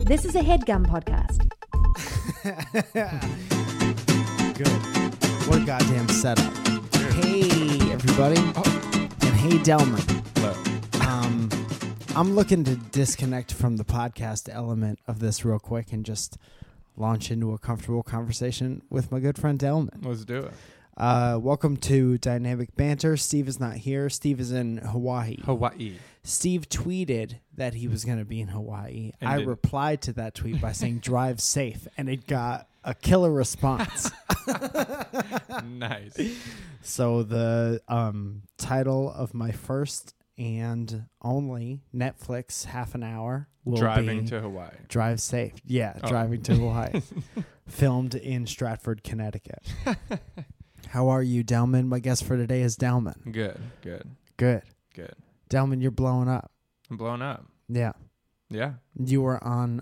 This is a HeadGum podcast. Good. What a goddamn setup. Hey, everybody. And hey, Delman. Hello. I'm looking to disconnect from the podcast element of this real quick and just launch into a comfortable conversation with my good friend Delman. Let's do it. Welcome to Dynamic Banter. Steve is not here. Steve is in Hawaii. Steve tweeted that he was going to be in Hawaii. And I did. replied to that tweet by saying drive safe, and it got a killer response. Nice. So the title of my first and only Netflix half an hour will Driving be to Hawaii. Drive Safe. Yeah, Oh. Driving to Hawaii. Filmed in Stratford, Connecticut. How are you, Delman? My guest for today is Delman. Good. Good. Delman, you're blowing up. I'm blown up. Yeah. Yeah. You were on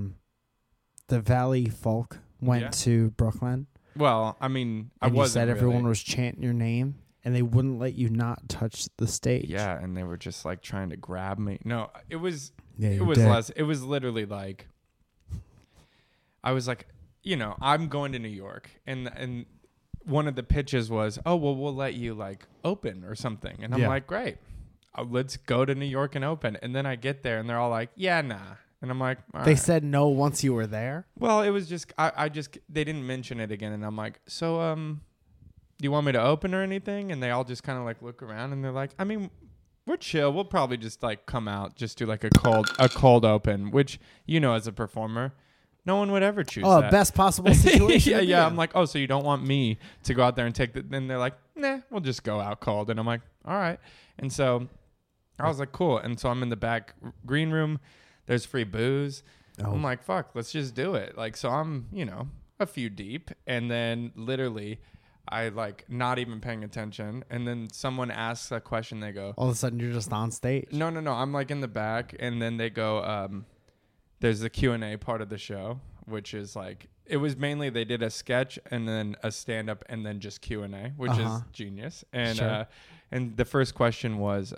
the Valley Folk went Yeah. to Brooklyn. Well, I mean, I And you wasn't said everyone really. was chanting your name, and they wouldn't let you not touch the stage. Yeah, and they were just like trying to grab me. No, it was. Yeah, It you was did. less. It was literally like. I was like, I'm going to New York, and one of the pitches was, oh well, we'll let you like open or something, and I'm Yeah. like, great, let's go to New York and open. And then I get there, and they're all like, yeah, nah, and I'm like, all They right. said no once you were there. Well, it was just they didn't mention it again, and I'm like, so do you want me to open or anything? And they all just kind of like look around, and they're like, I mean, we're chill. We'll probably just like come out, just do like a cold open, which as a performer, no one would ever choose. Oh, that. best possible situation. yeah, to be yeah. in. I'm like, oh, so you don't want me to go out there and take the? Then they're like, nah, we'll just go out cold, and I'm like, all right. And so I was like, cool. And so I'm in the back green room. There's free booze. Oh. I'm like, fuck, let's just do it. Like, so I'm, a few deep. And then literally I like not even paying attention. And then someone asks a question. They go, All of a sudden, you're just on stage. no. I'm like in the back. And then they go, there's the Q&A part of the show, which is like, it was mainly they did a sketch and then a stand-up and then just Q&A, which is genius. And Sure. And the first question was,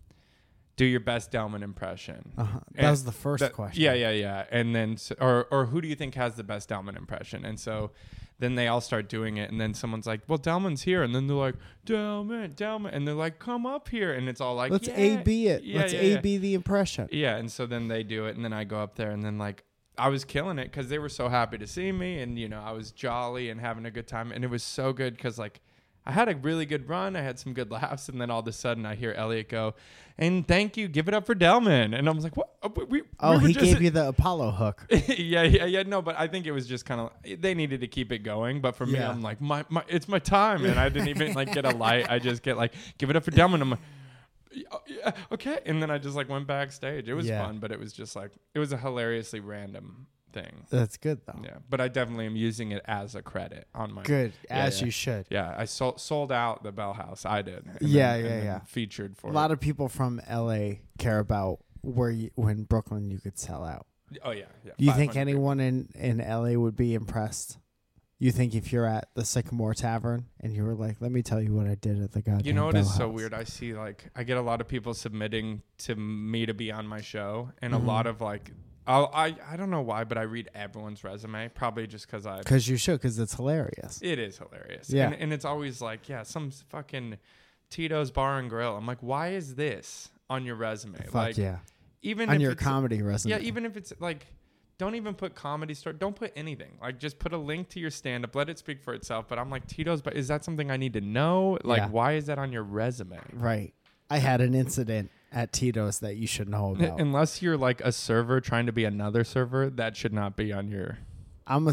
do your best Delman impression. That And was the first question. Yeah. And then, or who do you think has the best Delman impression? And so then they all start doing it. And then someone's like, well, Delman's here. And then they're like, Delman. And they're like, come up here. And it's all like, Let's yeah. A/B it. Yeah, Let's yeah, A/B the impression. Yeah. And so then they do it. And then I go up there and then like, I was killing it because they were so happy to see me. And, I was jolly and having a good time. And it was so good because like, I had a really good run. I had some good laughs. And then all of a sudden I hear Elliot go, and thank you. Give it up for Delman. And I was like, what? We He just gave you the Apollo hook. yeah. No, but I think it was just kind of, they needed to keep it going. But for me, Yeah. I'm like, my it's my time. And I didn't even like get a light. I just get like, give it up for Delman. I'm like, yeah, okay. And then I just like went backstage. It was fun, but it was just like, it was a hilariously random thing. That's good, though. Yeah. But I definitely am using it as a credit on my. Good, Yeah, as yeah. you should. Yeah. I sold out the Bell House. I did. And Yeah, then- yeah, and then yeah. Featured for A lot of people from LA care about when Brooklyn you could sell out. Oh, yeah. Do you think 500 anyone in LA would be impressed? You think if you're at the Sycamore Tavern and you were like, let me tell you what I did at the goddamn You know what Bell is so House. weird? I see I get a lot of people submitting to me to be on my show, and Mm-hmm. a lot of like, I don't know why, but I read everyone's resume, probably just because Because you should, because it's hilarious. it is hilarious. Yeah. And it's always like, yeah, some fucking Tito's Bar and Grill. I'm like, why is this on your resume? Fuck like, yeah. even On if your it's- comedy resume. Yeah, even if it's like, don't even put comedy store. Don't put anything. Like, just put a link to your stand-up. Let it speak for itself. But I'm like, Tito's, but is that something I need to know? Like, Yeah. why is that on your resume? Right. I had an incident at Tito's that you should know about. Unless you're like a server trying to be another server, that should not be on your. I'm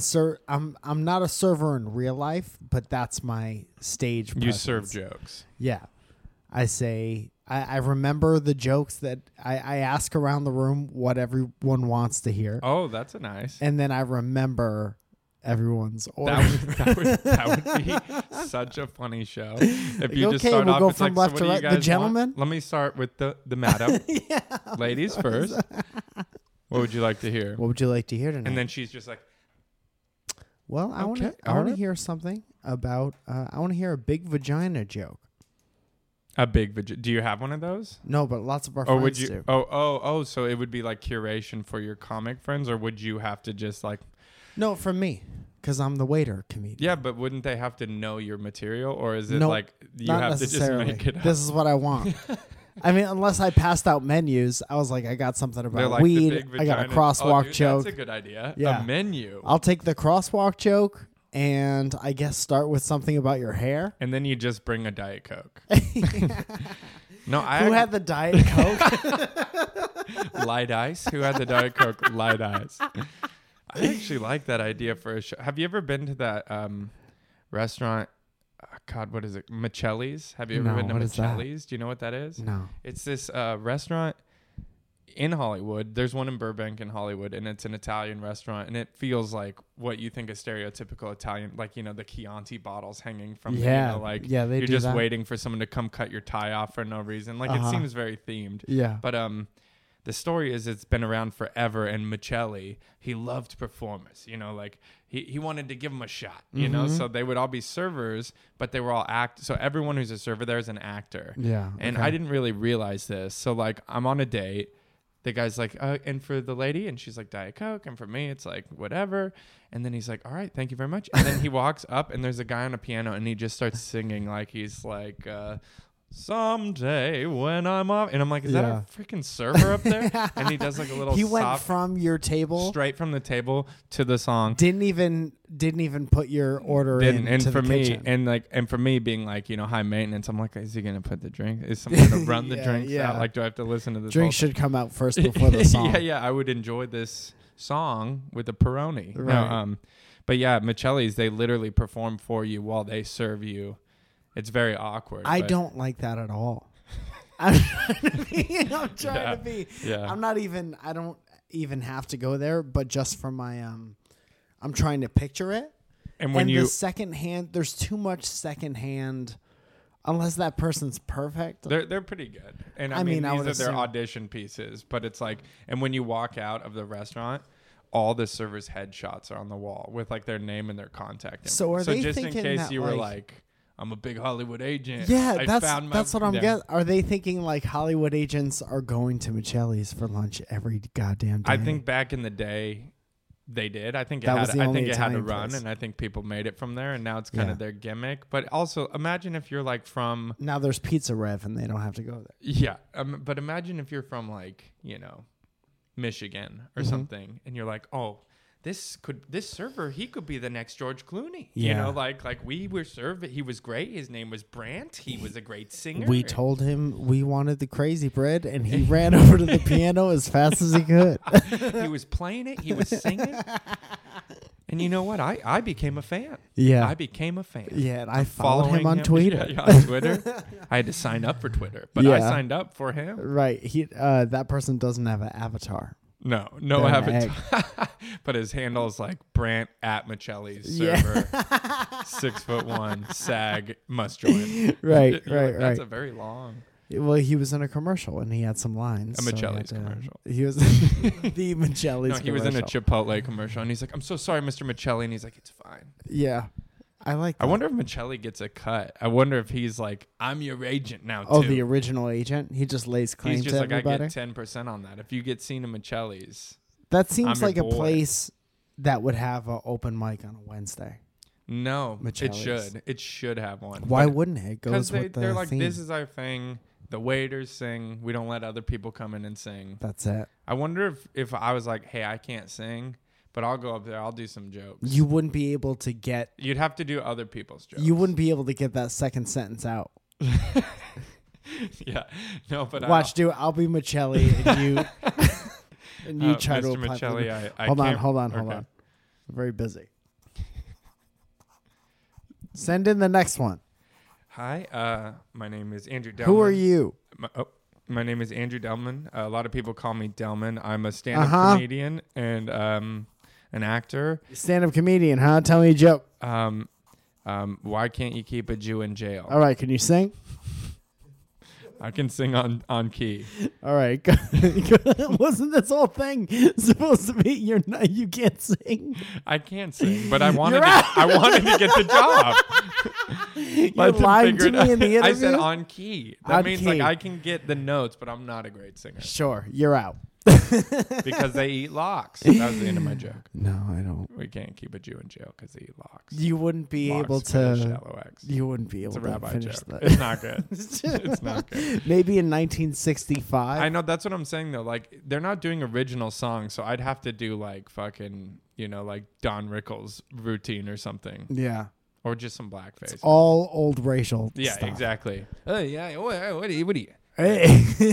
not a server in real life, but that's my stage presence. You serve jokes. Yeah. I say I remember the jokes that I ask around the room what everyone wants to hear. Oh, that's a nice. And then I remember everyone's order. That would be such a funny show. If you just Okay, start we'll off, go it's from like, left so to what do you right. The guys gentleman? want? Let me start with the madam. Yeah. Ladies first. What would you like to hear? What would you like to hear tonight? And then she's just like, well, I want Okay, to all right. hear something about I want to hear a big vagina joke. A big vagina. Do you have one of those? No, but lots of our friends do. Oh, so it would be like curation for your comic friends, or would you have to just like... No, for me, because I'm the waiter comedian. Yeah, but wouldn't they have to know your material, or is it like you have to just make it up? This is what I want. I mean, unless I passed out menus, I was like, I got something about like weed. I got a crosswalk joke. That's a good idea. Yeah. A menu. I'll take the crosswalk joke and I guess start with something about your hair. And then you just bring a Diet Coke. No, Who had the Diet Coke? Light Ice. Who had the Diet Coke? Light Ice. I actually like that idea for a show. Have you ever been to that restaurant? God, what is it? Michelli's. Have you ever been to Michelli's? Do you know what that is? No. It's this restaurant in Hollywood. There's one in Burbank in Hollywood, and it's an Italian restaurant, and it feels like what you think is stereotypical Italian, like, you know, the Chianti bottles hanging from you're just waiting for someone to come cut your tie off for no reason. Like, it seems very themed. Yeah. But the story is it's been around forever, and Michelli, he loved performers, you know, like he wanted to give them a shot, you know, so they would all be servers, but they were all so everyone who's a server there is an actor. Yeah. And I didn't really realize this. So like I'm on a date, the guy's like, and for the lady, and she's like, Diet Coke, and for me it's like whatever. And then he's like, all right, thank you very much. And then he walks up and there's a guy on a piano and he just starts singing like he's like someday when I'm off, and I'm like, is that a freaking server up there? And he does like a little. He went from your table, straight from the table to the song. Didn't even put your order in. And for me, kitchen. and for me being like, you know, high maintenance, I'm like, is he gonna put the drink? Is someone gonna run the drinks out? Like, do I have to listen to this? Drink should come out first before the song. Yeah. I would enjoy this song with the Peroni. Right. No, but yeah, Michelli's, they literally perform for you while they serve you. It's very awkward. I don't like that at all. I'm trying to be. Yeah. I don't even have to go there, but just for my I'm trying to picture it. And when the secondhand, there's too much secondhand unless that person's perfect. They're pretty good. And I mean these are their audition pieces, but it's like, and when you walk out of the restaurant, all the servers' headshots are on the wall with like their name and their contact info. So are they just thinking in case that, you were like, I'm a big Hollywood agent. Yeah, that's what I'm getting. Are they thinking like Hollywood agents are going to Michelli's for lunch every goddamn day? I think back in the day, they did. I think it had to run, and I think people made it from there, and now it's kind of their gimmick. But also, imagine if you're like from... Now there's Pizza Rev, and they don't have to go there. Yeah, but imagine if you're from like, you know, Michigan or something, and you're like, oh... This server, he could be the next George Clooney. Yeah. You know, like we were served. He was great. His name was Brandt. He was a great singer. We told him we wanted the crazy bread, and he ran over to the piano as fast as he could. He was playing it. He was singing. And you know what? I became a fan. Yeah. I became a fan. Yeah, and I followed him on Twitter. Yeah, on Twitter. I had to sign up for Twitter, but I signed up for him. Right. That person doesn't have an avatar. No avatar. But his handle is like Brandt at Michelli's server. 6'1", SAG, must join. Right. That's a very long. Well, he was in a commercial and he had some lines. A Michelli's commercial. He was the Michelli's commercial. He was in a Chipotle commercial and he's like, I'm so sorry, Mr. Michelli. And he's like, it's fine. Yeah. I like that. I wonder if Michelli gets a cut. I wonder if he's like, I'm your agent now, too. Oh, the original agent? He just lays claim to everybody? He's just like, I get 10% on that. If you get seen at Michelli's. That seems like a place that would have an open mic on a Wednesday. No, Michelli's. It should have one. Why wouldn't it? It goes with the they're like, theme. This is our thing. The waiters sing. We don't let other people come in and sing. That's it. I wonder if I was like, hey, I can't sing. But I'll go up there. I'll do some jokes. You wouldn't be able to get... You'd have to do other people's jokes. You wouldn't be able to get that second sentence out. Yeah. No, but... Watch, dude. I'll be Michelli and you... and you try to... Mr. Michelli, Hold on. I'm very busy. Send in the next one. Hi. My name is Andrew Delman. Who are you? My name is Andrew Delman. A lot of people call me Delman. I'm a stand-up comedian and... an actor. Stand-up comedian, huh? Tell me a joke. Why can't you keep a Jew in jail? All right, can you sing? I can sing on key. All right. Wasn't this whole thing supposed to be you can't sing? I can't sing, but I wanted to get the job. You lied to me in the interview? I said on key. That means key. like I can get the notes, but I'm not a great singer. Sure, you're out. Because they eat lox. That was the end of my joke. No, I don't. We can't keep a Jew in jail because they eat lox. You wouldn't be Lox able finish to. shallow eggs. You wouldn't be able It's a to rabbi finish joke. that. It's not good. It's not good. Maybe in 1965. I know, that's what I'm saying though. Like they're not doing original songs, so I'd have to do like fucking, like Don Rickles routine or something. Yeah. Or just some blackface. It's all old racial. Yeah, stuff. exactly. Oh yeah. What do you? Hey.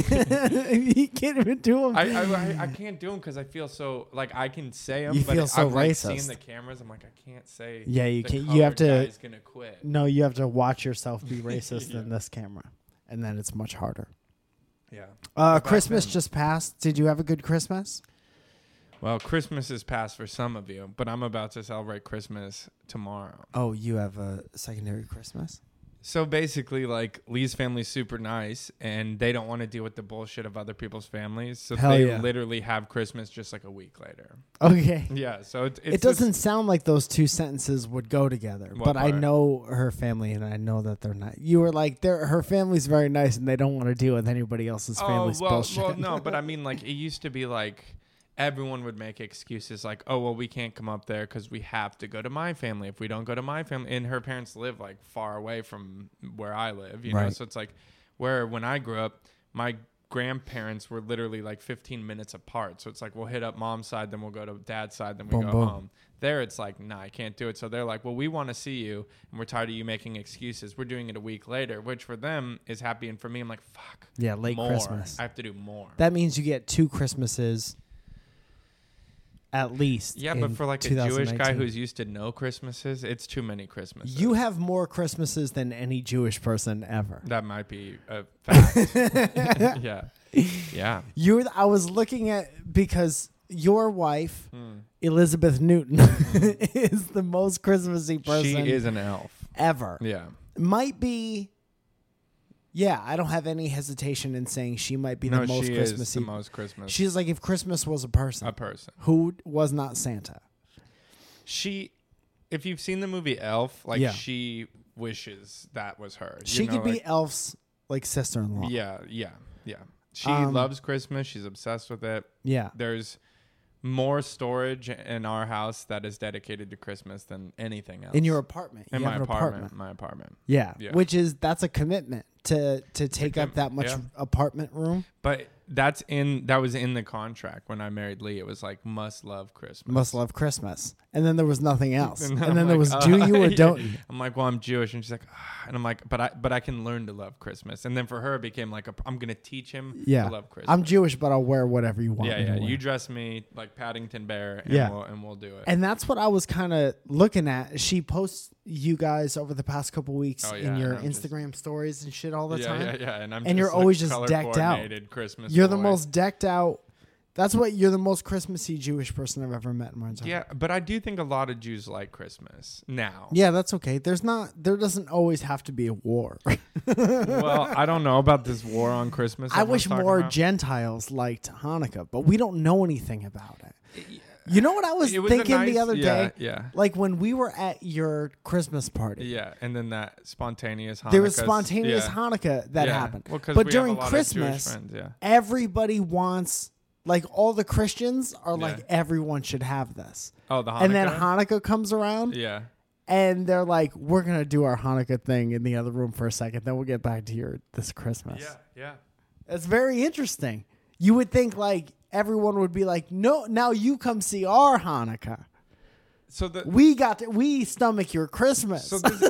You can't even do them. I can't do them because I feel so like I can say them. You but feel so I'm like racist. seeing the cameras, I'm like I can't say. Yeah, you the can't. You have to. Guy's gonna quit. No, you have to watch yourself be racist Yeah. in this camera, and then it's much harder. Yeah. Christmas just passed. Did you have a good Christmas? Well, Christmas is past for some of you, but I'm about to celebrate Christmas tomorrow. Oh, you have a secondary Christmas? So basically, like, Lee's family's super nice, and they don't want to deal with the bullshit of other people's families. So Hell they yeah. literally have Christmas just like a week later. Okay. Yeah, so It doesn't sound like those two sentences would go together, What but I part? know her family, and I know that they're not. You were like, her family's very nice, and they don't want to deal with anybody else's family's bullshit. Well, no, but I mean, like, it used to be like everyone would make excuses like, oh, well, we can't come up there because we have to go to my family. If we don't go to my family, and her parents live like far away from where I live, you know, Right. so it's like where when I grew up, my grandparents were literally like 15 minutes apart. So it's like we'll hit up mom's side, then we'll go to dad's side, then we Boom, go boom. home. There it's like, nah, I can't do it. So they're like, well, we want to see you, and we're tired of you making excuses. We're doing it a week later, which for them is happy, and for me, I'm like, fuck. Yeah, late more. Christmas. I have to do more. That means you get 2 Christmases at least. Yeah, but for like a Jewish guy 2019. who's used to no Christmases, it's too many Christmases. You have more Christmases than any Jewish person ever. That might be a fact. Yeah. Yeah. I was looking at, because your wife, Hmm. Elizabeth Newton, is the most Christmassy person She is an elf. ever. Yeah. Might be. Yeah, I don't have any hesitation in saying she might be the most she Christmassy. is the most Christmas. She's like if Christmas was a person. a person. Who was not Santa. If you've seen the movie Elf, like Yeah. she wishes that was her. You She know, could be like, Elf's like sister-in-law. Yeah. She Um, loves Christmas. She's obsessed with it. Yeah. There's more storage in our house that is dedicated to Christmas than anything else. In your apartment. In You my have an apartment. My apartment. Yeah. Yeah. That's a commitment to take up that much yeah. apartment room. But that was in the contract when I married Lee. It was like must love Christmas. Must love Christmas. And then there was nothing else. And I'm then there like, was do you or yeah. don't you? I'm like, well, I'm Jewish, and she's like, and I'm like, but I can learn to love Christmas. And then for her, it became like I'm gonna teach him Yeah. to love Christmas. I'm Jewish, but I'll wear whatever you want. Yeah, me to yeah. wear. You dress me like Paddington Bear, and Yeah. we'll do it. And that's what I was kind of looking at. She posts you guys over the past couple weeks Oh, yeah, in your and I'm Instagram stories and shit all the yeah, time. yeah. And I'm And you're just always a just decked out. color-coordinated Christmas You're the boy. most decked out. You're the most Christmassy Jewish person I've ever met in my entire life. Yeah, but I do think a lot of Jews like Christmas now. Yeah, that's okay. There doesn't always have to be a war. Well, I don't know about this war on Christmas. I wish everyone's talking more about. Gentiles liked Hanukkah, but we don't know anything about it. You know what I was It was thinking a the nice- other day? Yeah. Like when we were at your Christmas party. Yeah, and then that spontaneous Hanukkah. There was spontaneous Hanukkah that Yeah. happened. Well, 'cause but we have a during lot of Jewish Christmas, friends, yeah. everybody wants, like all the Christians are like, Yeah. everyone should have this. Oh, the Hanukkah. And then Hanukkah comes around Yeah. and they're like, we're going to do our Hanukkah thing in the other room for a second. Then we'll get back to this Christmas. Yeah. Yeah. It's very interesting. You would think like everyone would be like, no, now you come see our Hanukkah. So We stomach your Christmas. So this,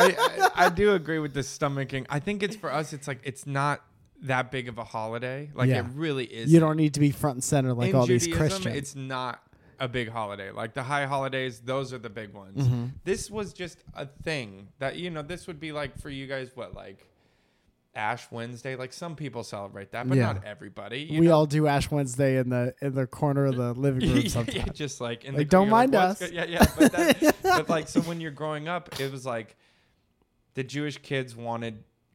I do agree with this stomaching. I think it's for us. It's like it's not that big of a holiday. Like Yeah. it really is. You don't need to be front and center like in all Judaism, these Christians. It's not a big holiday. Like the high holidays, those are the big ones. Mm-hmm. This was just a thing that this would be like for you guys. What, like Ash Wednesday? Like some people celebrate that, but Yeah. not everybody. We all do Ash Wednesday in the corner of the living room yeah, sometimes. just like in Like, the don't you're mind "What's us." good?" Yeah. But like so when you're growing up, it was like the Jewish kids wanted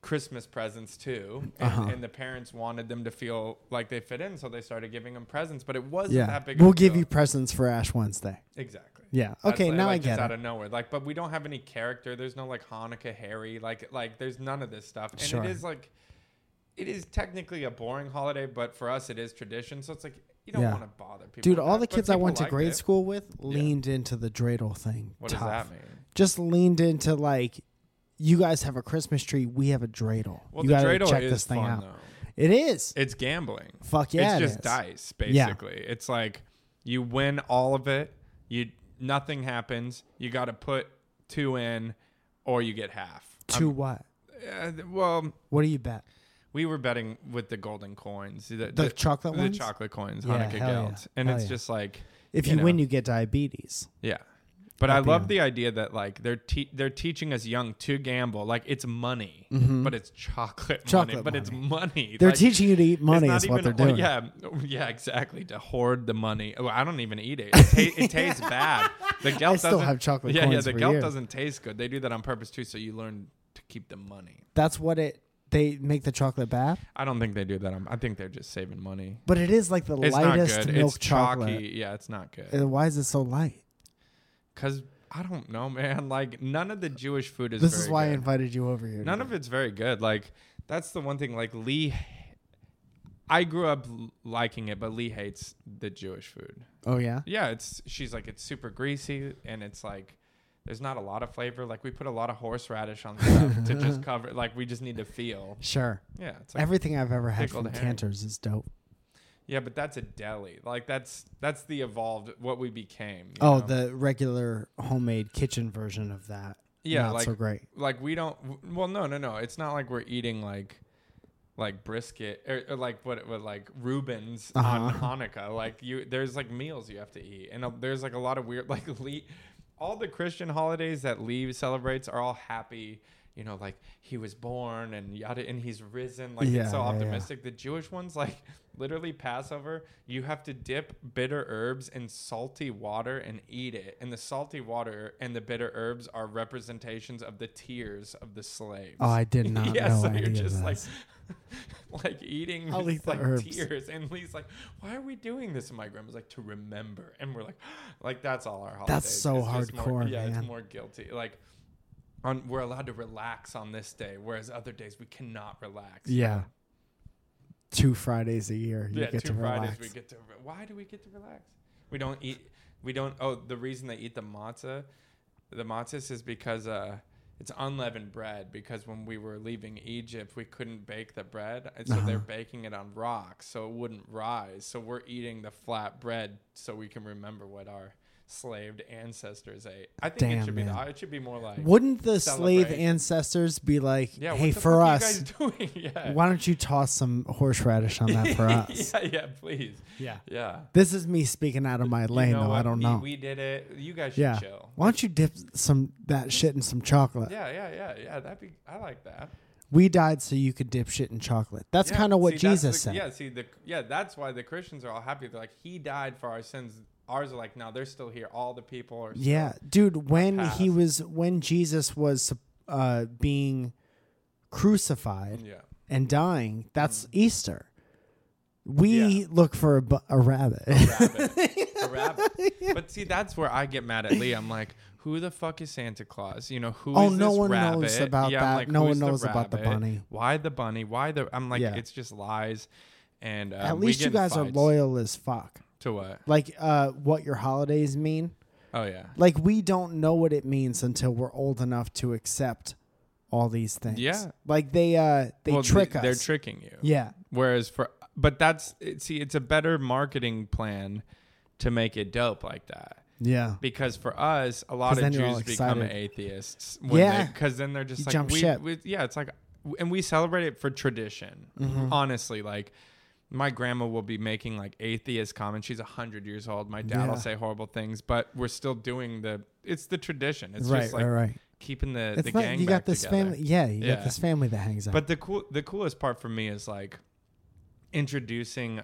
Christmas presents too, and the parents wanted them to feel like they fit in, so they started giving them presents. But it wasn't that big. We'll give you presents for Ash Wednesday. Exactly. Yeah. Okay. Now I get it. Out of nowhere, like, but we don't have any character. There's no like Hanukkah Harry. Like there's none of this stuff. And sure. It is technically a boring holiday, but for us it is tradition. So it's like you don't want to bother people. Dude, all the kids I went to grade school with leaned into the dreidel thing. What does that mean? Just leaned into like, you guys have a Christmas tree, we have a dreidel. Well, you the dreidel check is this thing fun out. though. It is. It's gambling. Fuck yeah. It's just dice, basically. Yeah. It's like you win all of it. Nothing happens. You got to put 2 in, or you get half. What? Well, what do you bet? We were betting with the golden coins, the chocolate ones, the chocolate coins, Hanukkah geld, and it's just like if you win, you get diabetes. Yeah, but I love the idea that like they're teaching us young to gamble. Like it's money, but it's chocolate money. But it's money. They're teaching you to eat money. Is what they're doing. Yeah, exactly. To hoard the money. Oh, I don't even eat it. It tastes bad. The geld I still have chocolate. Yeah. The geld doesn't taste good. They do that on purpose too, so you learn to keep the money. That's what it. They make the chocolate bad? I don't think they do that. I think they're just saving money. But it is like the lightest milk chocolate. Chalky. Yeah, it's not good. Why is it so light? Because I don't know, man. Like none of the Jewish food is. This very is why good. I invited you over here. None of it's very good. Like that's the one thing. Like Lee, I grew up liking it, but Lee hates the Jewish food. Oh yeah. Yeah, she's like it's super greasy and it's like. There's not a lot of flavor. Like we put a lot of horseradish on stuff to just cover. Like we just need to feel. Sure. Yeah. It's like everything I've ever had from Cantor's is dope. Yeah, but that's a deli. Like that's the evolved what we became. Oh, the regular homemade kitchen version of that. Yeah, not like so great. Like we don't. Well, no. It's not like we're eating like brisket or like what like Reuben's on Hanukkah. Like there's like meals you have to eat, and there's like a lot of weird like all the Christian holidays that Lee celebrates are all happy, like he was born and yada, and he's risen. Like it's so optimistic. The Jewish ones, like literally Passover, you have to dip bitter herbs in salty water and eat it. And the salty water and the bitter herbs are representations of the tears of the slaves. Oh, I did not know so any you're of just this. like eating these like tears, and Lee's like, why are we doing this? And my grandma's like, to remember. And we're like that's all our holidays. That's so hardcore, man. It's more guilty. Like we're allowed to relax on this day, whereas other days we cannot relax. Yeah. 2 Fridays a year you get to relax. 2 Fridays we get to. Why do we get to relax? We don't eat. Oh, the reason they eat the matzahs is because it's unleavened bread, because when we were leaving Egypt, we couldn't bake the bread. And so they're baking it on rocks so it wouldn't rise. So we're eating the flat bread so we can remember what our slaved ancestors ate. I think it should be more like. Wouldn't the slave ancestors be like, hey, for us, why don't you toss some horseradish on that for us? Yeah, please. Yeah. This is me speaking out of my lane, though. I don't know. We did it. You guys should chill. Why don't you dip that shit in some chocolate? Yeah. I like that. We died so you could dip shit in chocolate. That's kind of what Jesus said. Yeah, that's why the Christians are all happy. They're like, he died for our sins. Ours are like, no, they're still here. All the people are still dude, when Jesus was being crucified and dying, that's Easter. We look for a rabbit. A rabbit. But see, that's where I get mad at Lee. I'm like, who the fuck is Santa Claus? Who is this rabbit? No one knows about that. Like, no one knows about the bunny. Why the bunny? I'm like, it's just lies. And at least you guys are loyal as fuck. To what? Like what your holidays mean. Oh, yeah. Like we don't know what it means until we're old enough to accept all these things. Yeah. Like they trick us. They're tricking you. Yeah. Whereas it's a better marketing plan to make it dope like that. Yeah. Because for us, a lot of Jews become atheists. Because then they're just jump ship. It's like, and we celebrate it for tradition. Mm-hmm. Honestly, like my grandma will be making like atheist comments. She's 100 years old. My dad will say horrible things, but we're still doing it's the tradition. It's just like keeping the gang. You got this together. Family. Yeah. You got this family that hangs out. But the coolest part for me is like introducing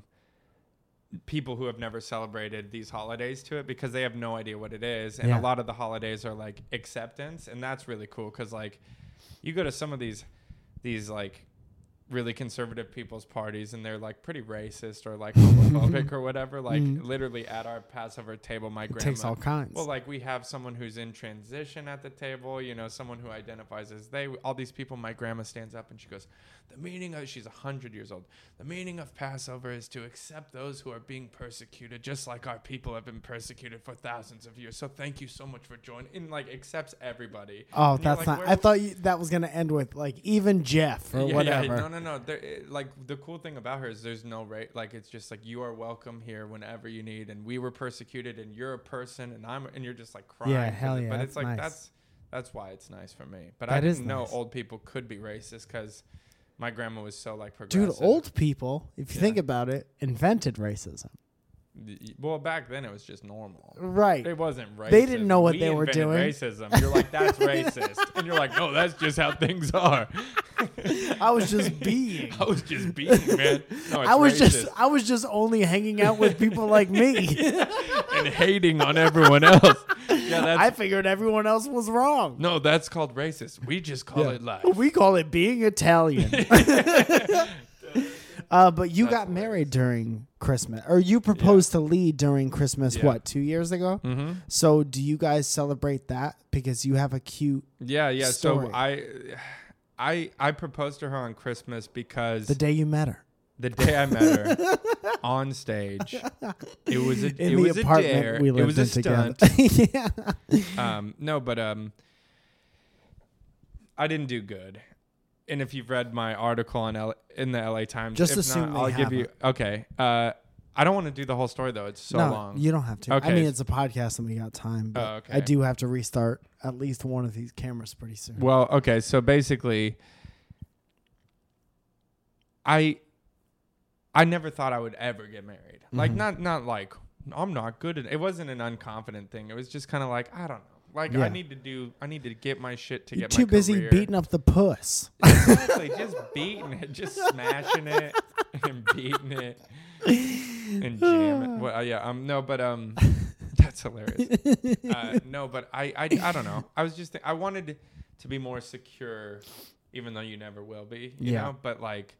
people who have never celebrated these holidays to it, because they have no idea what it is. And a lot of the holidays are like acceptance. And that's really cool. Cause like you go to some of these these like really conservative people's parties, and they're like pretty racist or like homophobic or whatever. Like literally at our Passover table, my grandma takes all kinds. Well, like we have someone who's in transition at the table, you know, someone who identifies as they. All these people. My grandma stands up and she goes, "The meaning of," she's 100 years old. "The meaning of Passover is to accept those who are being persecuted, just like our people have been persecuted for thousands of years. So thank you so much for joining." And like accepts everybody. Oh, and that's like, not. I thought that was gonna end with like even Jeff or whatever. Yeah, no. Like the cool thing about her is there's no rate. Like it's just like you are welcome here whenever you need. And we were persecuted, and you're a person, and you're just like crying. Yeah, hell yeah. But it's like nice. that's why it's nice for me. But I didn't know old people could be racist because my grandma was so like progressive. Dude, old people, if you think about it, invented racism. Well, back then it was just normal. Right. It wasn't racist. They didn't know what they were doing. Racism. You're like, that's racist. And you're like, no, that's just how things are. I was just being. Man. No, I was just only hanging out with people like me. And hating on everyone else. Yeah, I figured everyone else was wrong. No, that's called racist. We just call it life. We call it being Italian. But you got married during Christmas, or you proposed to Lee during Christmas, 2 years ago? Mm-hmm. So do you guys celebrate that? Because you have a cute story. So I proposed to her on Christmas because... The day you met her. The day I met her on stage, it was a dare. We lived it was a stunt. I didn't do good. And if you've read my article in the LA Times, just if assume not, I'll give you. Okay. I don't want to do the whole story though. It's so long. You don't have to. Okay. I mean, it's a podcast and we got time. But okay. I do have to restart at least one of these cameras pretty soon. Well, okay. So basically, I never thought I would ever get married. Like not like I'm not good at it. It wasn't an unconfident thing. It was just kind of like, I don't know. Like I need to get my shit to You're get my career. Too busy beating up the puss. Exactly. Just beating it, just smashing it and beating it and jamming it. Well, no, but that's hilarious. No, but I don't know. I was just I wanted to be more secure, even though you never will be, you know, but like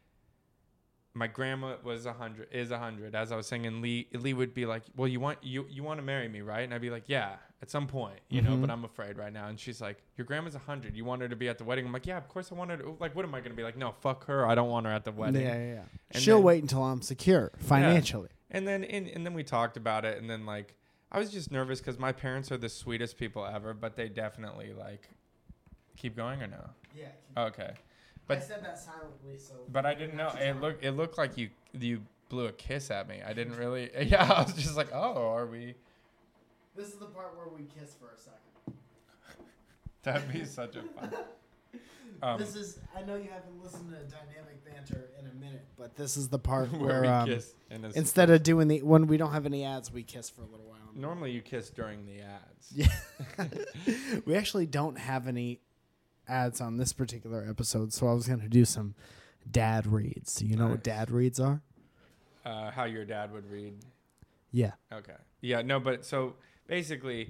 my grandma is 100. As I was saying, and Lee would be like, "Well, you want to marry me, right?" And I'd be like, "Yeah, at some point, you know, but I'm afraid right now." And she's like, "Your grandma's 100. You want her to be at the wedding?" I'm like, "Yeah, of course I want her to." Like, what am I going to be like? No, fuck her. I don't want her at the wedding. Yeah. And she'll wait until I'm secure financially. Yeah. And then we talked about it, and then like I was just nervous because my parents are the sweetest people ever, but they definitely like keep going or no? Yeah. Okay. But I said that silently, so. But I didn't know. It looked like you blew a kiss at me. I didn't really. Yeah, I was just like, oh, are we? This is the part where we kiss for a second. That'd be such a fun. This is. I know you haven't listened to Dynamic Banter in a minute, but this is the part where we kiss. Instead of doing when we don't have any ads, we kiss for a little while. Normally, you kiss during the ads. Yeah. We actually don't have any ads on this particular episode, so I was going to do some dad reads. Do you know what dad reads are? How your dad would read. Yeah. Okay. Yeah, no, but so basically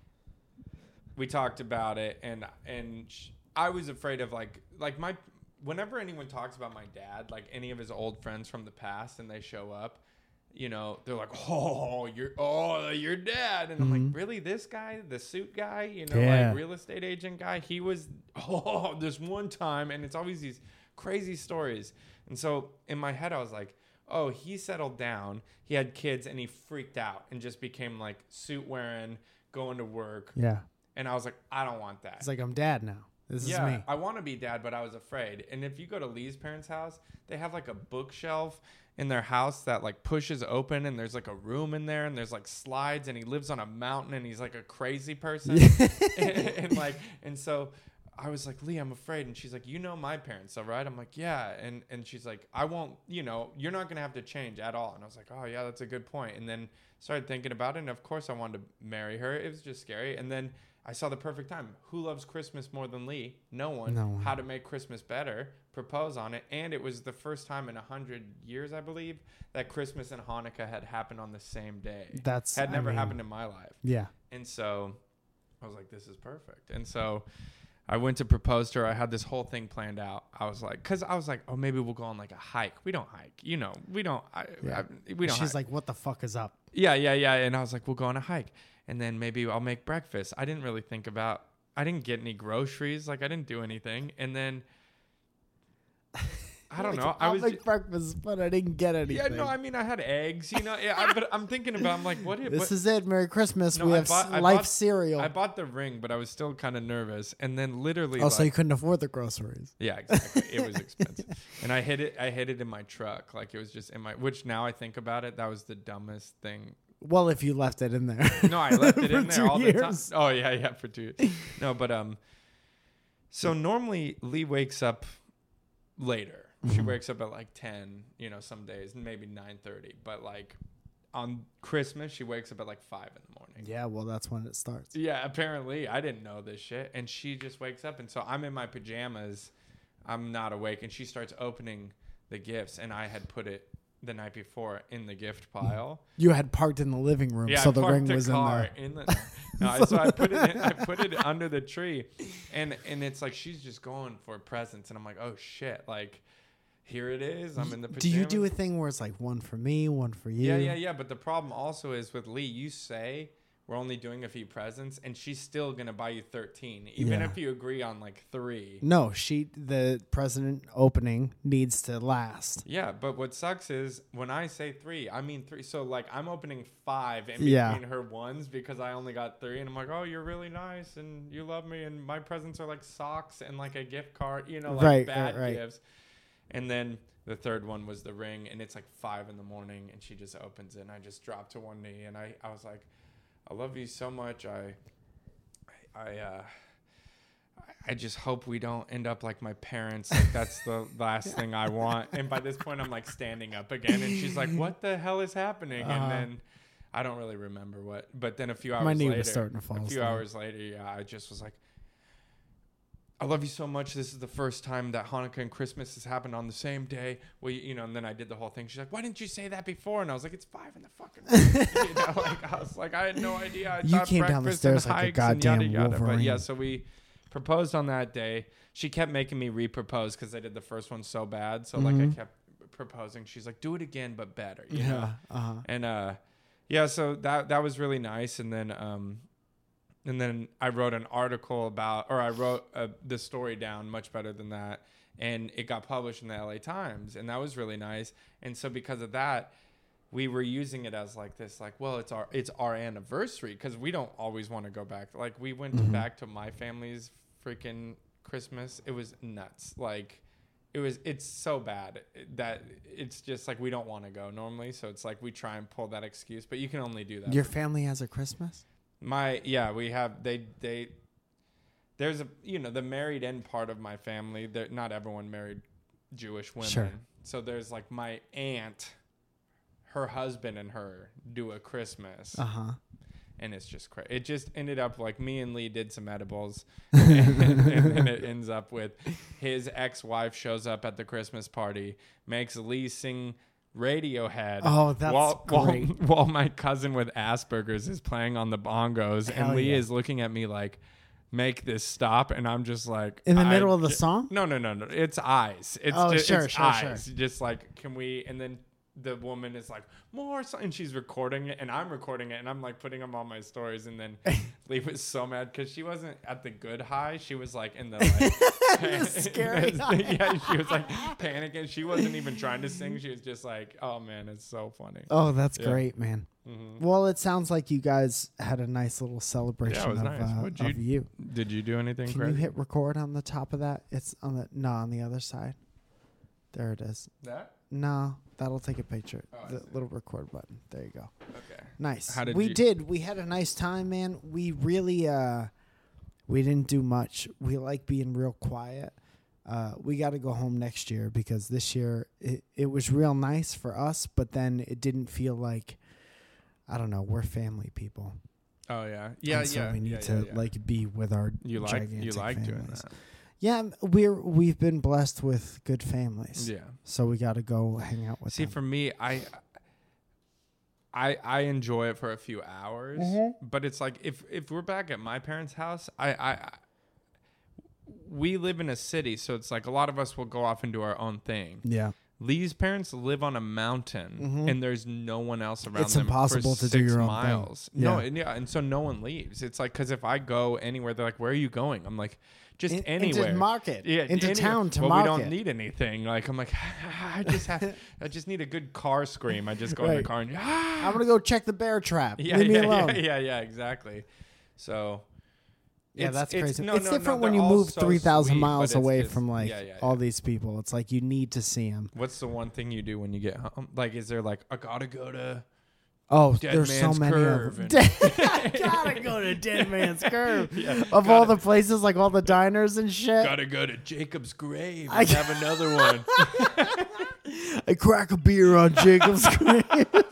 we talked about it, and I was afraid of like whenever anyone talks about my dad, like any of his old friends from the past, and they show up, you know, they're like, "Oh, your dad," and I'm like, "Really, this guy, the suit guy, you know, like real estate agent guy? He was this one time," and it's always these crazy stories. And so in my head, I was like, "Oh, he settled down, he had kids, and he freaked out and just became like suit wearing, going to work." Yeah. And I was like, "I don't want that." It's like, I'm dad now. This is me. I want to be dad, but I was afraid. And if you go to Lee's parents' house, they have like a bookshelf in their house that like pushes open, and there's like a room in there, and there's like slides, and he lives on a mountain, and he's like a crazy person. and so I was like, "Lee, I'm afraid." And she's like, "You know my parents, though, right?" I'm like, "Yeah." And she's like, "I won't, you know, you're not going to have to change at all." And I was like, "Oh yeah, that's a good point." And then started thinking about it. And of course I wanted to marry her. It was just scary. And then I saw the perfect time. Who loves Christmas more than Lee? No one. How to make Christmas better. Propose on it. And it was the first time in 100 years, I believe, that Christmas and Hanukkah had happened on the same day. Had never happened in my life. Yeah. And so I was like, this is perfect. And so I went to propose to her. I had this whole thing planned out. I was like, oh, maybe we'll go on like a hike. We don't hike, we don't. We don't. She's hike. like, what the fuck is up? Yeah. And I was like, we'll go on a hike, and then maybe I'll make breakfast. I didn't really think about. I didn't get any groceries. Like I didn't do anything, and then. I don't know. I'll make breakfast, but I didn't get anything. Yeah, no, I mean, I had eggs, but I'm thinking about, I'm like, This is it. Merry Christmas. No, we have life cereal. I bought the ring, but I was still kind of nervous. And then literally. Oh, so you couldn't afford the groceries. Yeah, exactly. It was expensive. And I hid it in my truck. Like it was just which now I think about it, that was the dumbest thing. Well, if you left it in there. No, I left it in there all the time. Oh, yeah, for 2 years. No, but, so normally Lee wakes up later. She wakes up at like 10, some days, maybe 9:30. But like on Christmas, she wakes up at like 5 in the morning. Yeah, well, that's when it starts. Yeah, apparently. I didn't know this shit. And she just wakes up. And so I'm in my pajamas. I'm not awake. And she starts opening the gifts. And I had put it the night before in the gift pile. You had parked in the living room, so the ring was in there. So I put it under the tree. And it's like she's just going for presents. And I'm like, oh, shit. Like. Here it is. I'm in the pajamas. Do you do a thing where it's like one for me, one for you? Yeah. But the problem also is with Lee, you say we're only doing a few presents, and she's still going to buy you 13, even if you agree on like 3. No, the present opening needs to last. Yeah, but what sucks is when I say 3, I mean 3. So like I'm opening 5 in between her ones because I only got 3, and I'm like, oh, you're really nice, and you love me, and my presents are like socks and like a gift card, like bad gifts. And then the third one was the ring, and it's like 5 in the morning, and she just opens it, and I just dropped to one knee, and I was like, I love you so much. I just hope we don't end up like my parents. Like that's the last thing I want. And by this point, I'm like standing up again, and she's like, what the hell is happening? And then I don't really remember what, but then a few hours later, was starting to fall hours later, I just was like, I love you so much. This is the first time that Hanukkah and Christmas has happened on the same day. Well, and then I did the whole thing. She's like, why didn't you say that before? And I was like, it's 5 in the fucking morning. I was like, I had no idea. You came down the stairs like a goddamn Wolverine. But yeah, so we proposed on that day. She kept making me re-propose because I did the first one so bad. So like I kept proposing. She's like, do it again, but better. You know? And so that was really nice. And then I wrote an article I wrote the story down much better than that. And it got published in the LA Times. And that was really nice. And so because of that, we were using it as like this, like, well, it's our anniversary because we don't always want to go back. Like we went back to my family's freaking Christmas. It was nuts. Like it's so bad that it's just like we don't want to go normally. So it's like we try and pull that excuse, but you can only do that. Your family has a Christmas? We have there's the married end part of my family. Not everyone married Jewish women. Sure. So there's like my aunt, her husband and her do a Christmas. And it's just crazy. It just ended up like me and Lee did some edibles and then it ends up with his ex-wife shows up at the Christmas party, makes Lee sing Radiohead. Oh, that's great. While my cousin with Asperger's is playing on the bongos. Hell and Lee is looking at me like, make this stop. And I'm just like. In the middle of the song? No. It's eyes. It's sure. eyes. Just like, can we, and then the woman is like, more, and she's recording it, and I'm recording it, and I'm like putting them on my stories, and then Lee was so mad because she wasn't at the good high, she was like in the like scary yeah, she was like panicking. She wasn't even trying to sing. She was just like, oh man, it's so funny. Oh, that's great, man. Well, it sounds like you guys had a nice little celebration of you. Did you do anything Can crazy? you hit record on the top of that? It's on the other side. There it is. That? No, that'll take a picture. The little record button. There you go. Okay. Nice. We had a nice time, man. We really we didn't do much. We like being real quiet. We got to go home next year because this year it was real nice for us, but then it didn't feel like, I don't know, we're family people. Oh yeah. Yeah, and so we need to like be with our gigantic you like families. doing that. Yeah, we've been blessed with good families. Yeah. So we got to go hang out with them. See, for me, I enjoy it for a few hours, but it's like if we're back at my parents' house, we live in a city, so it's like a lot of us will go off and do our own thing. Yeah. Lee's parents live on a mountain, and there's no one else around It's them impossible for to do 6 your own miles. thing. No, Yeah. and so no one leaves. It's like, because if I go anywhere, they're like, where are you going? I'm like, just anywhere. Into market. Yeah, into anywhere. town to well, market. we don't need anything. Like, I'm like, I just need a good car scream. I just go in the Right. car and, I'm going to go check the bear trap. yeah, Leave me yeah, alone. yeah, exactly. So. Yeah, that's crazy. No, it's no, different no, when they're you all move so 3,000 sweet, miles but it's away just- from like all these people. It's like you need to see them. What's the one thing you do when you get home? Like, is there like, I gotta go to Oh, Dead there's so Man's many Curve of them. and- Gotta go to Dead Man's Curve. Yeah, Of all the places, like all the diners and shit. gotta go to Jacob's grave and have another one. I crack a beer on Jacob's grave.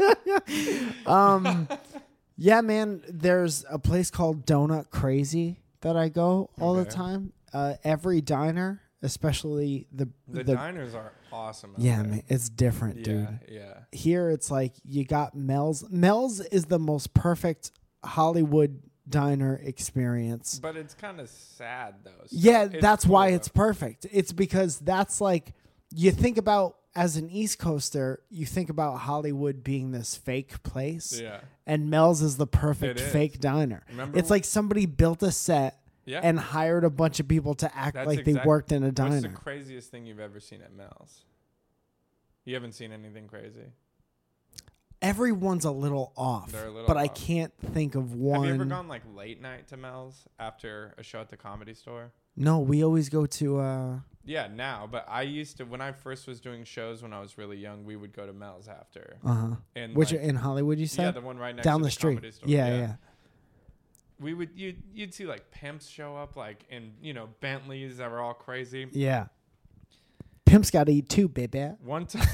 Yeah, man. There's a place called Donut Crazy that I go all the Okay. time. Every diner, especially the diners are awesome. out yeah, there. man, it's different, Yeah, dude. yeah. Here it's like you got Mel's. Mel's is the most perfect Hollywood diner experience. But it's kind of sad though. So Yeah, it's that's cool, why though. it's perfect. It's because that's like you think about as an East Coaster, you think about Hollywood being this fake place. Yeah. And Mel's is the perfect It is. fake diner. Remember It's like somebody built a set Yeah. and hired a bunch of people to act That's like they exact- worked in a What's the diner. craziest thing you've ever seen at Mel's? You haven't seen anything crazy? Everyone's a little off, They're a little but I off. can't think of one. Have you ever gone like late night to Mel's after a show at the Comedy Store? No, we always go to Yeah, now, but I used to, when I first was doing shows when I was really young, we would go to Mel's after. And which like, in Hollywood you said? yeah, the one right next down to the street. Comedy Store. Yeah. We would you'd see like pimps show up like in, Bentleys that were all crazy. Yeah. Pimp's got to eat too, baby. One time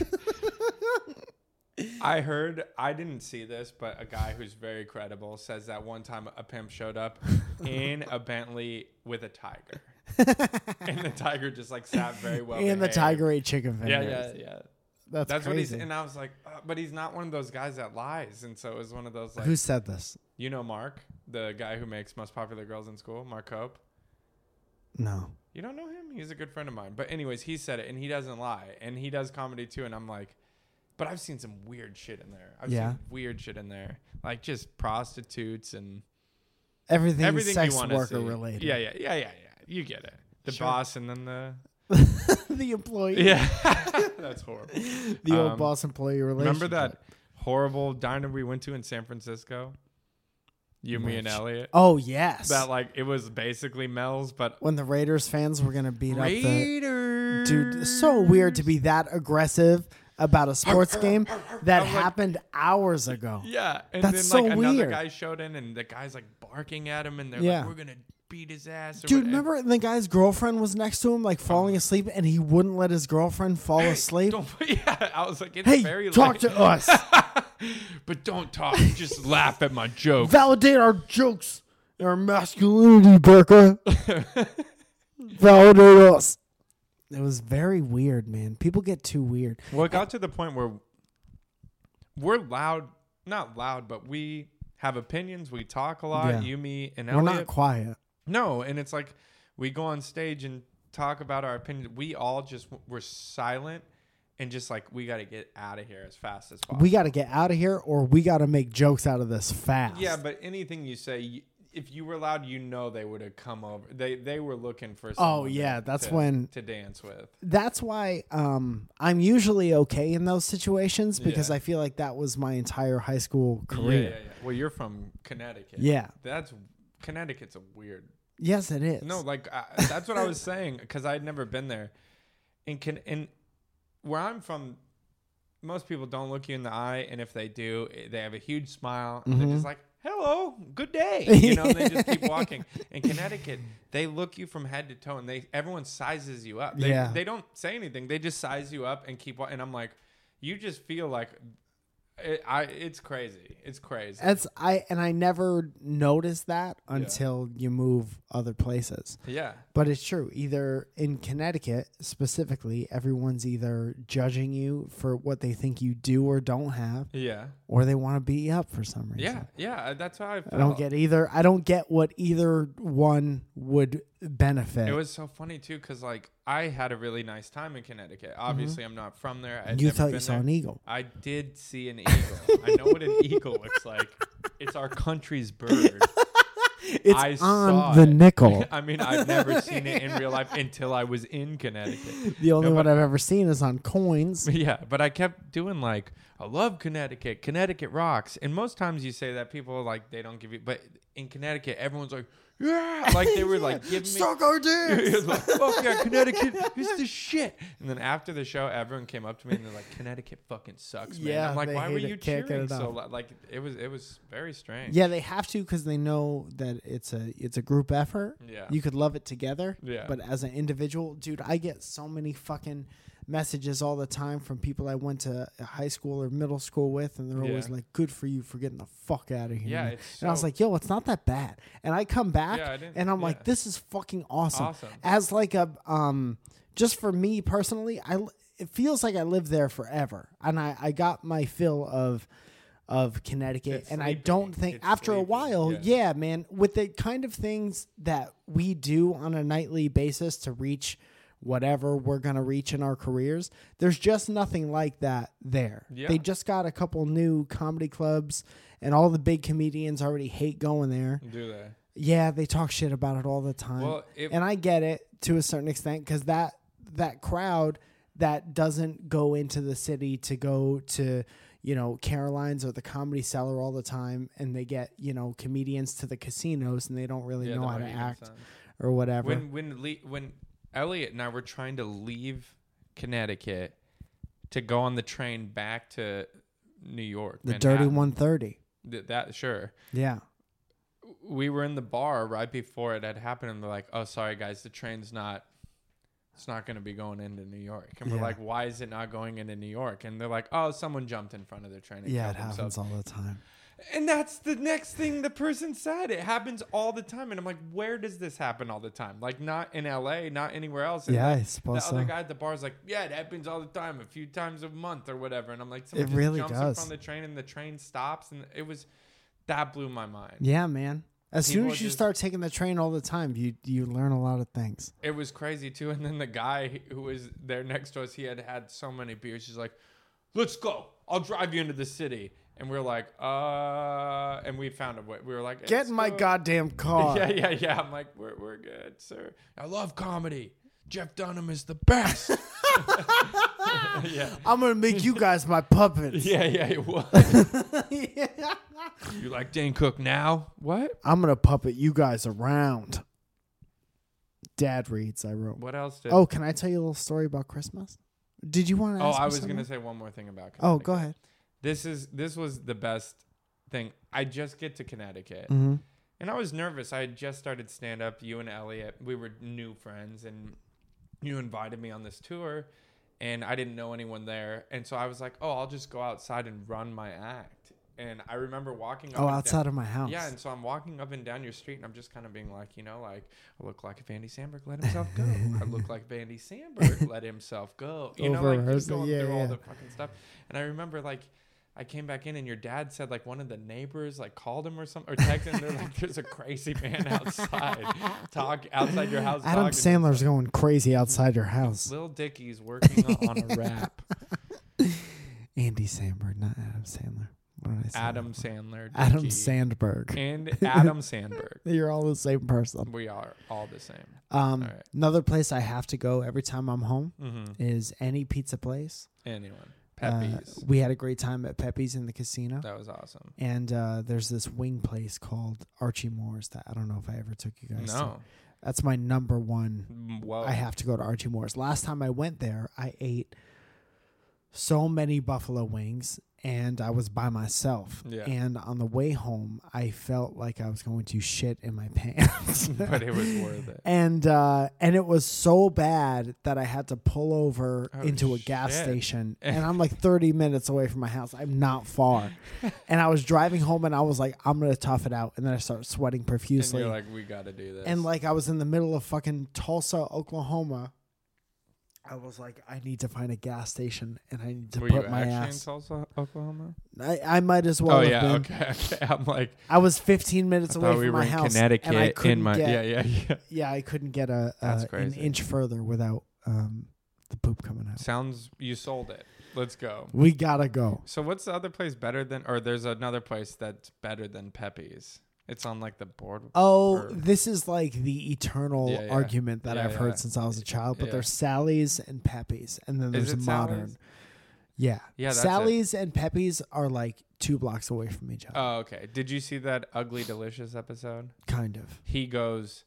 I didn't see this, but a guy who's very credible says that one time a pimp showed up in a Bentley with a tiger. And the tiger just like sat very well. And the behaved. tiger ate chicken Yeah, fingers. yeah. That's What he's, crazy. and I was like, but he's not one of those guys that lies. And so it was one of those like, Who said this? Mark, the guy who makes Most Popular Girls in School, Mark Cope. No. You don't know him? He's a good friend of mine. But anyways, he said it and he doesn't lie. And he does comedy too. And I'm like, but I've seen some weird shit in there. I've seen weird shit in there. Like just prostitutes and Everything everything sex you want to worker see. related. Yeah. You get it. The Sure. boss and then the... The employee. Yeah. That's horrible. The old boss employee relationship. Remember that horrible diner we went to in San Francisco? You, me, and Elliot. Oh, yes. That like it was basically Mel's, but when the Raiders fans were going to beat up the... Raiders. Dude, it's so weird to be that aggressive about a sports game that I'm like- happened hours ago. Yeah, and That's then so like another weird. guy showed in, and the guy's like barking at him, and they're Yeah. like, "We're gonna beat his ass." Or Dude, whatever. remember the guy's girlfriend was next to him, like falling asleep, and he wouldn't let his girlfriend fall asleep? Yeah, I was like, it's Hey, very talk late. to us. But don't talk. Just laugh at my joke. Validate our jokes, our masculinity, Becca. Validate us. It was very weird, man. People get too weird. Well, it got to the point where we're loud, not loud, but we have opinions. We talk a lot. Yeah. You, me, and We're Elliot. not quiet. No, and it's like we go on stage and talk about our opinions. We all just we're silent and just like we got to get out of here as fast as possible. We got to get out of here, or we got to make jokes out of this fast. Yeah, but anything you say, if you were loud, they would have come over. They were looking for. Oh, someone yeah, that's when- to dance with. That's why I'm usually okay in those situations because Yeah. I feel like that was my entire high school Yeah, career. yeah, yeah. Well, you're from Connecticut. Yeah. Connecticut's a weird. Yes, it is. No, like that's what I was saying because I'd never been there. And where I'm from, most people don't look you in the eye, and if they do, they have a huge smile. And they're just like, "Hello, good day." They just keep walking. In Connecticut, they look you from head to toe, and everyone sizes you up. They don't say anything. They just size you up and keep walking. And I'm like, you just feel like it's crazy. It's crazy. I never noticed that until you move other places. Yeah. But it's true. Either in Connecticut specifically, everyone's either judging you for what they think you do or don't have, Yeah. or they want to beat you up for some reason. Yeah. That's how I felt. I don't get either. I don't get what either one would benefit. It was so funny too, because like I had a really nice time in Connecticut. Obviously, I'm not from there. You thought you saw an eagle. I did see an eagle. I know what an eagle looks like. It's our country's bird. It's I on saw the it. nickel. I mean, I've never seen it in real life until I was in Connecticut. The only one I've ever seen is on coins. Yeah, but I kept doing like, I love Connecticut. Connecticut rocks. And most times you say that, people like, they don't give you, but in Connecticut, everyone's like, yeah, like they were like giving me. Suck our dicks. Like, fuck yeah, Connecticut is the shit. And then after the show, everyone came up to me and they're like, Connecticut fucking sucks, man. Yeah, I'm like, they why were hate you it, can't get cheering it so out. like it was very strange. Yeah, they have to because they know that it's a group effort. Yeah. You could love it together. Yeah. But as an individual, dude, I get so many fucking messages all the time from people I went to high school or middle school with, and they're always like, "Good for you for getting the fuck out of here." Yeah, man." it's and I was like, "Yo, it's not that bad." And I come back and I'm like, "This is fucking awesome." As like a just for me personally, it feels like I lived there forever, and I got my fill of Connecticut, It's and sleeping. I don't think It's after a sleeping, while, yeah, man, with the kind of things that we do on a nightly basis to reach whatever we're going to reach in our careers, there's just nothing like that there. Yeah. They just got a couple new comedy clubs, and all the big comedians already hate going there. Do they? Yeah, they talk shit about it all the time. Well, and I get it to a certain extent, because that crowd that doesn't go into the city to go to, Caroline's or the Comedy Cellar all the time, and they get, comedians to the casinos, and they don't really know how to act or whatever. When Elliot and I were trying to leave Connecticut to go on the train back to New York, the Manhattan, Dirty 130. Sure. Yeah. We were in the bar right before it had happened, and they're like, "Oh, sorry guys, the train's not going to be going into New York." And we're like, "Why is it not going into New York?" And they're like, "Oh, someone jumped in front of the train and Yeah, killed it happens himself." all the time. And that's the next thing the person said. It happens all the time. And I'm like, where does this happen all the time? Like, not in LA, not anywhere else. And Yeah, like, I suppose the so. other guy at the bar is like, yeah, it happens all the time, a few times a month or whatever. And I'm like, someone It just really jumps in does. front of the train and the train stops. And that blew my mind. Yeah, man. As soon People as you just- start taking the train all the time, you learn a lot of things. It was crazy too. And then the guy who was there next to us, he had so many beers. He's like, let's go. I'll drive you into the city. And we were like, and we found a way. We were like, Get in my goddamn car. Yeah. I'm like, we're good, sir. I love comedy. Jeff Dunham is the best. Yeah. I'm going to make you guys my puppets. Yeah, it was. Yeah. You like Dane Cook now? What? I'm going to puppet you guys around. Dad reads, I wrote. What else did? Oh, can I tell you a little story about Christmas? Did you want to ask I me was something? going to say one more thing about Oh, Connecticut. go ahead. This was the best thing. I just get to Connecticut. Mm-hmm. And I was nervous. I had just started stand-up. You and Elliot, we were new friends. And you invited me on this tour. And I didn't know anyone there. And so I was like, I'll just go outside and run my act. And I remember walking up outside of my house. Yeah, and so I'm walking up and down your street, and I'm just kind of being like, I look like if Andy Samberg let himself go. I look like if Andy Samberg let himself go. Just going through all the fucking stuff. And I remember, I came back in, and your dad said, one of the neighbors, called him or something, or texted him. They're like, there's a crazy man outside, outside your house. Adam Sandler's going crazy outside your house. Lil Dicky's working on a rap. Andy Samberg, not Adam Sandler. What did I say? Adam Sandler. Adam Dickey, Sandberg. And Adam Sandberg. You're all the same person. We are all the same. Right. Another place I have to go every time I'm home Mm-hmm. is any pizza place. Anyone. Pepe's. We had a great time at Pepe's in the casino. That was awesome. And there's this wing place called Archie Moore's that I don't know if I ever took you guys to. No. That's my number one. Whoa. I have to go to Archie Moore's. Last time I went there, I ate so many buffalo wings, and I was by myself. Yeah. And on the way home, I felt like I was going to shit in my pants. But it was worth it. And it was so bad that I had to pull over into a gas shit. station. And I'm like 30 minutes away from my house. I'm not far. And I was driving home and I was like, I'm going to tough it out. And then I started sweating profusely. And you're like, we got to do this. And like I was in the middle of fucking Tulsa, Oklahoma. I was like, I need to find a gas station and I need to Were put you my actually ass. in Tulsa, Oklahoma? I might as well Oh have yeah, been. okay. I'm like, I was 15 minutes I away thought from we were my in house. Connecticut and I couldn't get, yeah. Yeah, I couldn't get That's an crazy. inch further without the poop coming out. Sounds you sold it. Let's go. We gotta go. So what's the other place better than, or there's another place that's better than Pepe's? It's on like the board. Oh, or- this is like the eternal Yeah, yeah. argument that Yeah, I've yeah. heard since I was a child. But Yeah. there's Sally's and Pepe's, and then Is there's it modern. Sally's? Yeah, Yeah, that's Sally's and Pepe's are like 2 blocks away from each other. Oh, okay. Did you see that Ugly Delicious episode? Kind of. He goes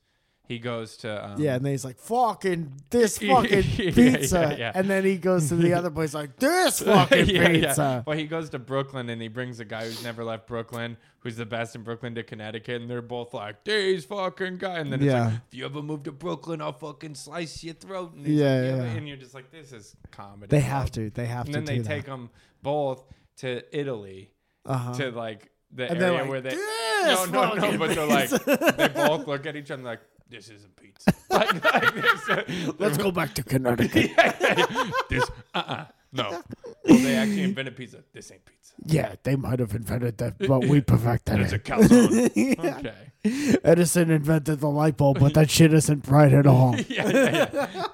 to Yeah, and then he's like, fucking this Yeah, fucking yeah, pizza. yeah. And then he goes to the other place like, this fucking pizza. Well, he goes to Brooklyn and he brings a guy who's never left Brooklyn, who's the best in Brooklyn, to Connecticut, and they're both like, "These fucking guy." And then it's Yeah. like, "If you ever move to Brooklyn, I'll fucking slice your throat." And he's Yeah, like, yeah. And you're just like, "This is comedy." They bro. have to. They have And to then do they that. take them both to Italy, Uh-huh. to like the And they're area like, where they. "This No, fucking but they're like, pizza." they both look at each other and like, "This isn't pizza." like this. Let's go back to Connecticut. This, no. Well, they actually invented pizza. This ain't pizza. Yeah, they might have invented that, but we perfected It's a it. calzone. Yeah. Okay. Edison invented the light bulb, but that shit isn't bright at all. Yeah.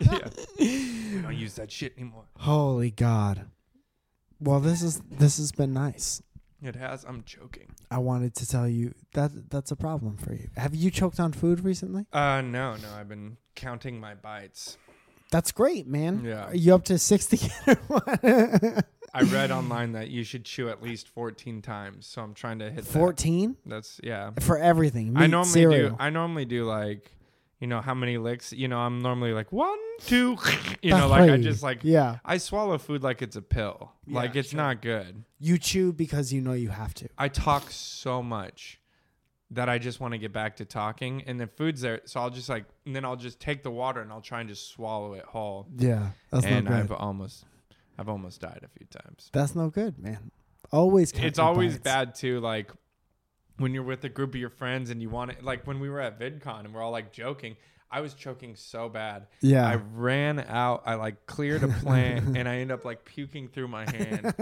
We don't use that shit anymore. Holy God. Well, this has been nice. It has. I'm joking. I wanted to tell you that's a problem for you. Have you choked on food recently? No. I've been counting my bites. That's great, man. Yeah. Are you up to 60 or what? I read online that you should chew at least 14 times, so I'm trying to hit 14 that. That's yeah. for everything. Meat, I normally cereal. do like, how many licks. I'm normally like 1, 2. That's like I right. just like Yeah. I swallow food like it's a pill. Yeah, Like it's sure. not good. You chew because you know you have to. I talk so much that I just want to get back to talking, and the food's there, so I'll just and then I'll just take the water and I'll try and just swallow it whole. Yeah, that's And no good. I've almost died a few times. That's no good, man. Always. count It's your always bites. bad too, like when you're with a group of your friends and you want it. Like when we were at VidCon and we're all like joking, I was choking so bad. Yeah. I ran out. I like cleared a plant and I ended up like puking through my hand.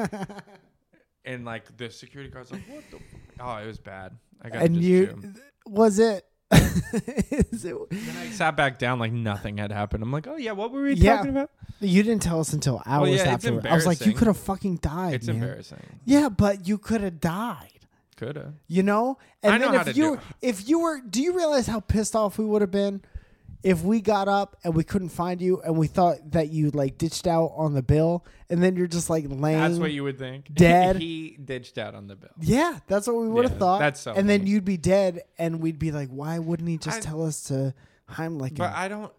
And like the security guard's like, "What the?" Oh, it was bad. I got And to just you chew. was it? Is it? Then I sat back down like nothing had happened. I'm like, "Oh yeah, what were we Yeah. talking about?" You didn't tell us until hours yeah, it's after. I was like, you embarrassing. could have fucking died. It's man. embarrassing. Yeah, but you could have died. Coulda. You know? And I know then how to do it. if you were, do you realize how pissed off we would have been if we got up and we couldn't find you and we thought that you like ditched out on the bill and then you're just like laying. That's what you would think. Dead. He ditched out on the bill. Yeah, that's what we would have Yeah, thought. that's so and then funny. you'd be dead and we'd be like, why wouldn't he just I- tell us to Heimlich But him? I don't know.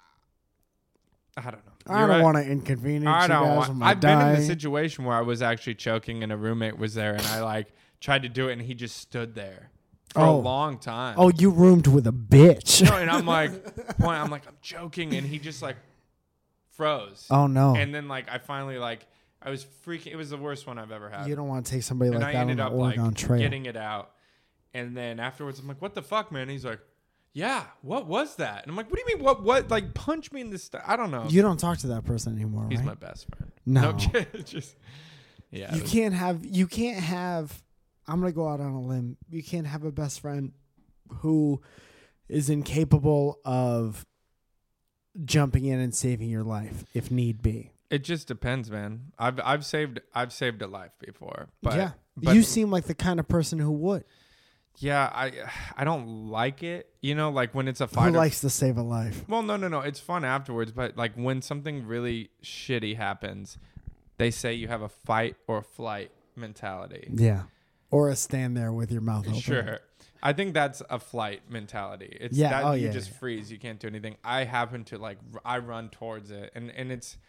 I You're don't right. want to inconvenience I you don't guys. want. when I've I been in die. the situation where I was actually choking and a roommate was there, and I like tried to do it, and he just stood there for a Oh. long time. Oh, you roomed with a bitch. No, and I'm like, I'm joking, and he just like froze. Oh no. And then like I finally like I was freaking. It was the worst one I've ever had. You don't want to take somebody and like I that on ended the up Oregon like Trail. getting it out, and then afterwards I'm like, "What the fuck, man?" And he's like, "Yeah, what was that?" And I'm like, "What do you mean? What? Like punch me in the I don't know." You don't talk to that person anymore, He's right? my best friend. No. just yeah. You it was- can't have I'm going to go out on a limb. You can't have a best friend who is incapable of jumping in and saving your life if need be. It just depends, man. I've saved a life before, but yeah. but You seem like the kind of person who would. yeah, I don't like it. Like when it's a Who fight. likes to save a life? Well, no. It's fun afterwards, but like when something really shitty happens, they say you have a fight or flight mentality. Yeah. Or a stand there with your mouth open. Sure. I think that's a flight mentality. It's Yeah, that you yeah, just freeze. You can't do anything. I happen to I run towards it, and it's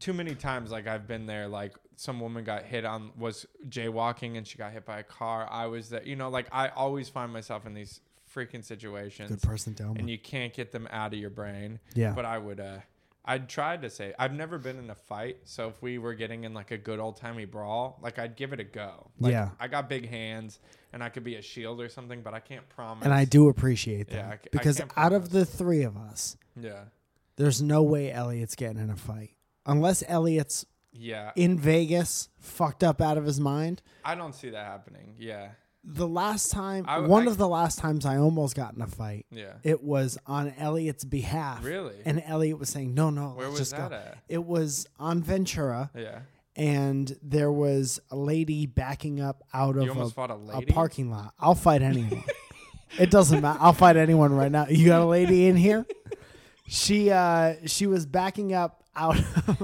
too many times, like I've been there, like some woman was jaywalking and she got hit by a car. I was there, like I always find myself in these freaking situations. Good person, Delma. And you can't get them out of your brain. Yeah. But I'd try to say, I've never been in a fight. So if we were getting in like a good old timey brawl, like I'd give it a go. Like, yeah. I got big hands and I could be a shield or something, but I can't promise. And I do appreciate that. Yeah, because I can't out of promise. the three of us, Yeah. there's no way Elliot's getting in a fight. Unless Elliot's in Vegas, fucked up out of his mind. I don't see that happening. Yeah. The last time, one of the last times I almost got in a fight, it was on Elliot's behalf. Really? And Elliot was saying, no, Where let's was just that go. at? It was on Ventura. Yeah. And there was a lady backing up out of a parking lot. I'll fight anyone. It doesn't matter. I'll fight anyone right now. You got a lady in here? She was backing up out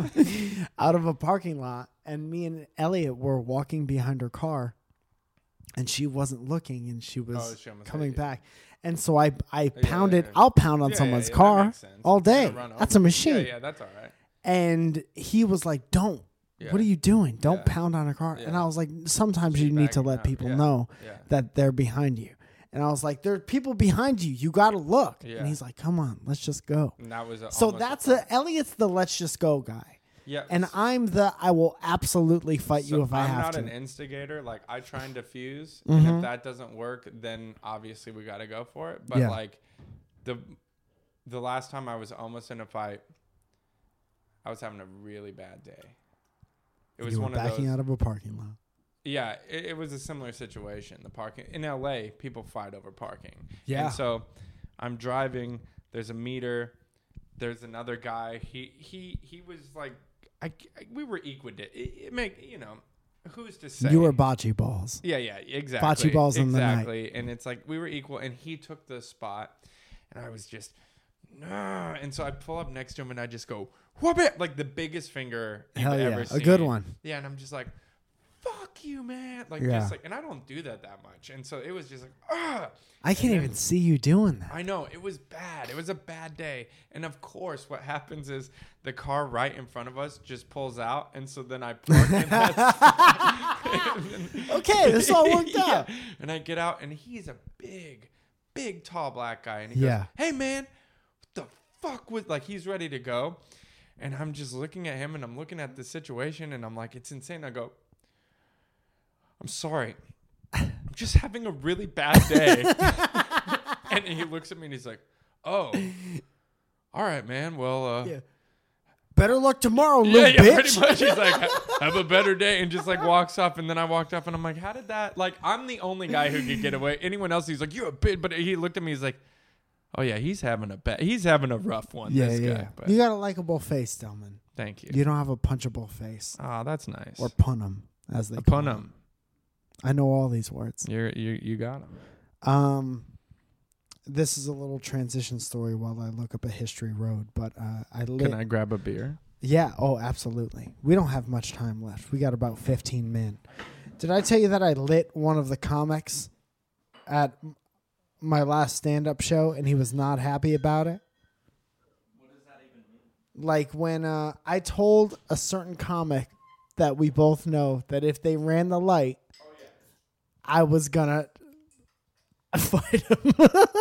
of a parking lot, and me and Elliot were walking behind her car, and she wasn't looking, and she was coming back. And so I pounded. Yeah. I'll pound on someone's car all day. That's a machine. Yeah, that's all right. And he was like, "Don't. Yeah. What are you doing? Don't pound on a car." Yeah. And I was like, sometimes you need to let people know that they're behind you. And I was like, there are people behind you. You got to look. Yeah. And he's like, come on, let's just go. And that was Elliot's the let's just go guy. Yeah. And I'm the I will absolutely fight you if I have to. I'm not an instigator. Like, I try and diffuse. And if that doesn't work, then obviously we got to go for it. But like the last time I was almost in a fight, I was having a really bad day. It was one of those. Backing out of a parking lot. Yeah, it was a similar situation. The parking in LA, people fight over parking. Yeah. And so I'm driving. There's a meter. There's another guy. He was like, we were who's to say? You were bocce balls. Yeah, exactly. Bocce balls in the night. Exactly. And it's like we were equal, and he took the spot, and I was just, nah. And so I pull up next to him, and I just go, whoop it, like the biggest finger you've ever seen. A good one. Yeah, and I'm just like, fuck you, man. Just like, and I don't do that much. And so it was just like, ah. I can't even see you doing that. I know. It was bad. It was a bad day. And of course, what happens is the car right in front of us just pulls out. And so then I park in that okay, this all worked out. And I get out, and he's a big, tall black guy. And he goes, hey, man, what the fuck was, like, he's ready to go. And I'm just looking at him, and I'm looking at the situation, and I'm like, it's insane. I go, I'm sorry. I'm just having a really bad day. And he looks at me and he's like, oh, all right, man. Well, better luck tomorrow, little bitch. Yeah, pretty much. He's like, have a better day, and just like walks off. And then I walked off, and I'm like, how did that? Like, I'm the only guy who could get away. Anyone else, he's like, you're a bitch. But he looked at me, he's like, oh yeah, he's having a rough one. This guy. But you got a likable face, Delman. Thank you. You don't have a punchable face. Oh, that's nice. Or punum, as they call punum. I know all these words. You got them. This is a little transition story while I look up a history road, but Can I grab a beer? Yeah. Oh, absolutely. We don't have much time left. We got about 15 min. Did I tell you that I lit one of the comics at my last stand-up show, and he was not happy about it? What does that even mean? Like when I told a certain comic that we both know that if they ran the light, I was gonna fight him.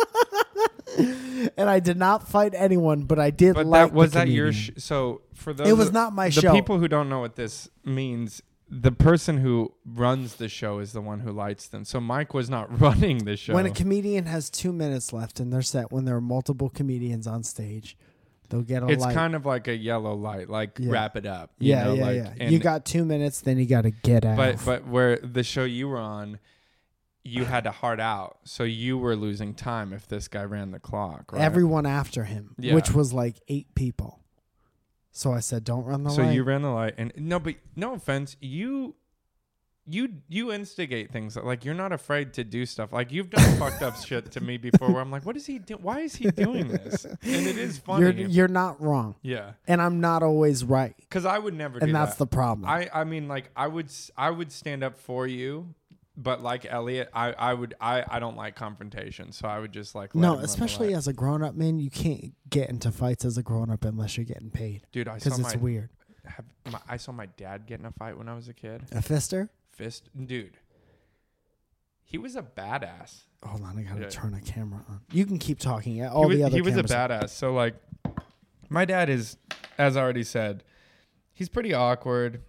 And I did not fight anyone, but I did. But like was that your so for those? It was not my show. The people who don't know what this means, the person who runs the show is the one who lights them. So Mike was not running the show. When a comedian has 2 minutes left in their set, when there are multiple comedians on stage, they'll get a light. It's kind of like a yellow light, like wrap it up. Yeah. You got 2 minutes, then you got to get out. But where the show you were on, you had to hard out, so you were losing time if this guy ran the clock. Right? Everyone after him, which was like 8 people. So I said, "Don't run the light." So you ran the light, and no offense, you instigate things like you're not afraid to do stuff. Like you've done fucked up shit to me before, where I'm like, "What is he doing? Why is he doing this?" And it is funny. You're not wrong. Yeah, and I'm not always right. Because I would never. And do that's that. the problem. I mean, like I would stand up for you. But like Elliot, I don't like confrontation, so I would just like especially as a grown up man, you can't get into fights as a grown up unless you're getting paid. Dude, because it's weird. I saw my dad get in a fight when I was a kid. A fister? Dude. He was a badass. Hold on, I gotta Yeah. turn a camera on. You can keep talking. He was a cameras- badass. So like, my dad is, as I already said, he's pretty awkward.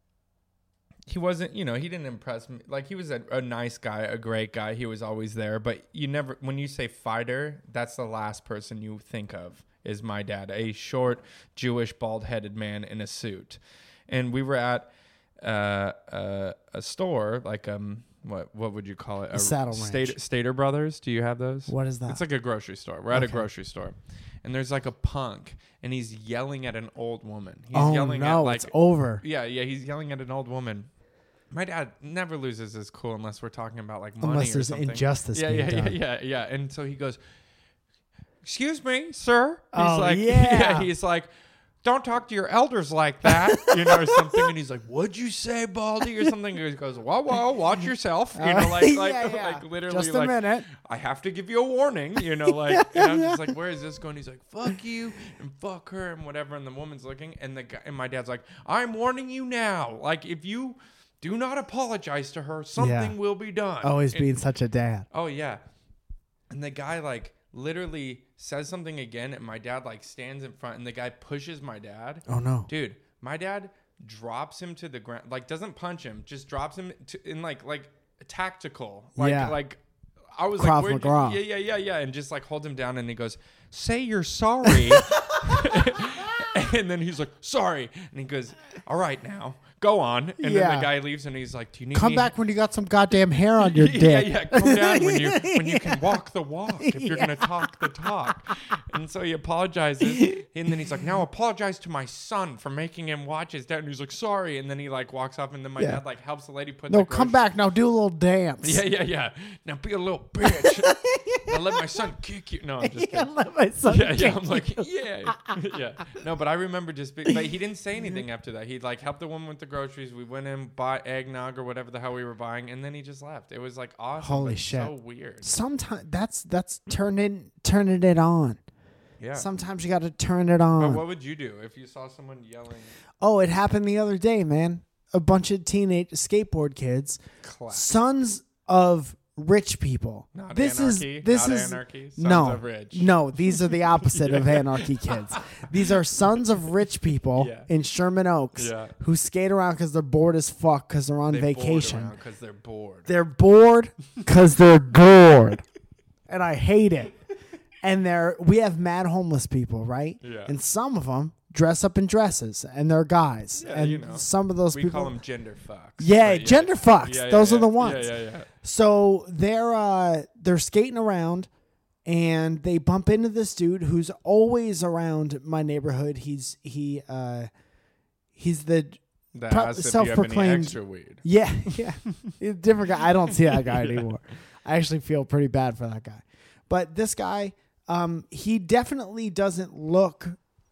He wasn't, he didn't impress me. Like, he was a nice guy, a great guy. He was always there. But when you say fighter, that's the last person you think of is my dad, a short, Jewish, bald-headed man in a suit. And we were at a store, like what would you call it? A Saddle Ranch. Stater Brothers. Do you have those? What is that? It's like a grocery store. We're at a grocery store, and there's like a punk, and he's yelling at an old woman. He's yelling at like, it's over. Yeah, he's yelling at an old woman. My dad never loses his cool unless we're talking about like money Unless or there's something. injustice being done. Yeah. And so he goes, "Excuse me, sir." He's like, "Don't talk to your elders like that," or something. And he's like, "What'd you say, Baldy?" or something. And he goes, "Whoa, watch yourself." Like literally, Just a minute. I have to give you a warning, and I'm just like, where is this going? He's like, "Fuck you and fuck her and whatever." And the woman's looking, and the guy, and my dad's like, "I'm warning you now. Like, if you do not apologize to her, something will be done." Always being such a dad. Oh yeah. And the guy like literally says something again, and my dad like stands in front, and the guy pushes my dad. Oh no, dude! My dad drops him to the ground, like doesn't punch him, just drops him in like tactical, like I was Krav like, Maga. yeah, and just like holds him down, and he goes, "Say you're sorry," and then he's like, "Sorry," and he goes, "All right, now go on," and then the guy leaves, and he's like, "Do you need come me back when you got some goddamn hair on your dick?" Yeah, come down when you can walk the walk, if you're gonna talk the talk. And so he apologizes, and then he's like, "Now apologize to my son for making him watch his dad." And he's like, "Sorry," and then he like walks off, and then my dad like helps the lady put. No, come back now. Do a little dance. Yeah. Now be a little bitch. Now let my son kick you. No, I'm just kidding. Let my son kick I'm like, yeah. No, but I remember but he didn't say anything after that. He like helped the woman with the groceries. We went in, bought eggnog or whatever the hell we were buying, and then he just left. It was like awesome. Holy shit. So weird. Sometimes that's turning it on. Yeah. Sometimes you got to turn it on. But what would you do if you saw someone yelling? Oh, it happened the other day, man. A bunch of teenage skateboard kids, sons of rich people. Not this anarchy. Is anarchy. Sons no, of rich. no. These are the opposite of anarchy kids. These are sons of rich people in Sherman Oaks who skate around because they're bored as fuck because they're on vacation. Because they're bored. They're bored because they're bored, and I hate it. And we have mad homeless people, right? Yeah. And some of them dress up in dresses, and they're guys. Yeah, and some of those we people call them gender fucks. Yeah, gender fucks. Yeah, those are the ones. Yeah. So they're skating around, and they bump into this dude who's always around my neighborhood. He's the self-proclaimed extra weed. Yeah. He's a different guy. I don't see that guy anymore. I actually feel pretty bad for that guy. But this guy, he definitely doesn't look.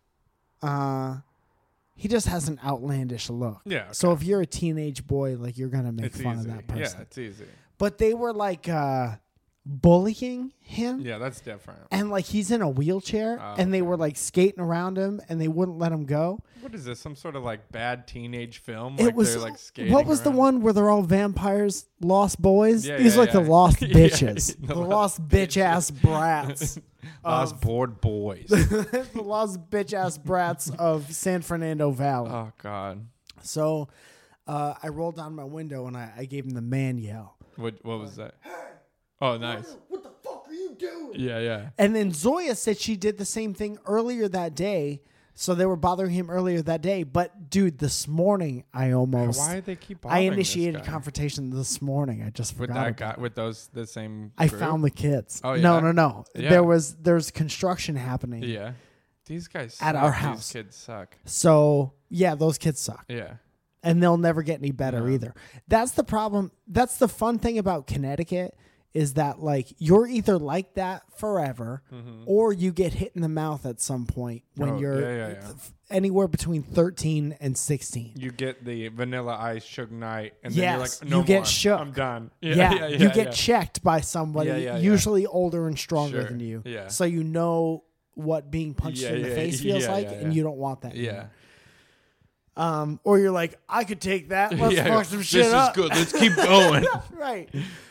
He just has an outlandish look. Yeah. Okay. So if you're a teenage boy, like you're gonna make fun of that person. Yeah, it's easy. But they were like bullying him. Yeah, that's different. And like he's in a wheelchair, and they were like skating around him, and they wouldn't let him go. What is this? Some sort of like bad teenage film? It was they're like skating. What was around? the one where they're all vampires, lost boys? Yeah, These are like the lost bitches, the the lost bitch ass brats, lost bored boys. the lost bitch ass brats of San Fernando Valley. Oh God. So, I rolled down my window and I gave him the man yell. What was that? Oh, nice. What the fuck are you doing? Yeah. And then Zoya said she did the same thing earlier that day. So they were bothering him earlier that day. But, dude, this morning I almost... Why did they keep bothering I initiated this guy? confrontation this morning. I just With forgot that guy, with the same I group? found the kids. Oh, yeah? No. Yeah. There's construction happening. Yeah. These guys At suck. our house. These kids suck. So, yeah, those kids suck. Yeah. And they'll never get any better No. either. That's the problem. That's the fun thing about Connecticut is that, like, you're either like that forever or you get hit in the mouth at some point when you're anywhere between 13 and 16. You get the Vanilla Ice Suge Knight, and Yes, then you're like, no you get more. shook. I'm done. You get checked by somebody Yeah. usually older and stronger Sure. than you. Yeah. So you know what being punched in the face feels like, and you don't want that. Yeah. anymore. Or you're like, I could take that. Let's Yeah, fuck some shit this up. is good. Let's keep going. Right.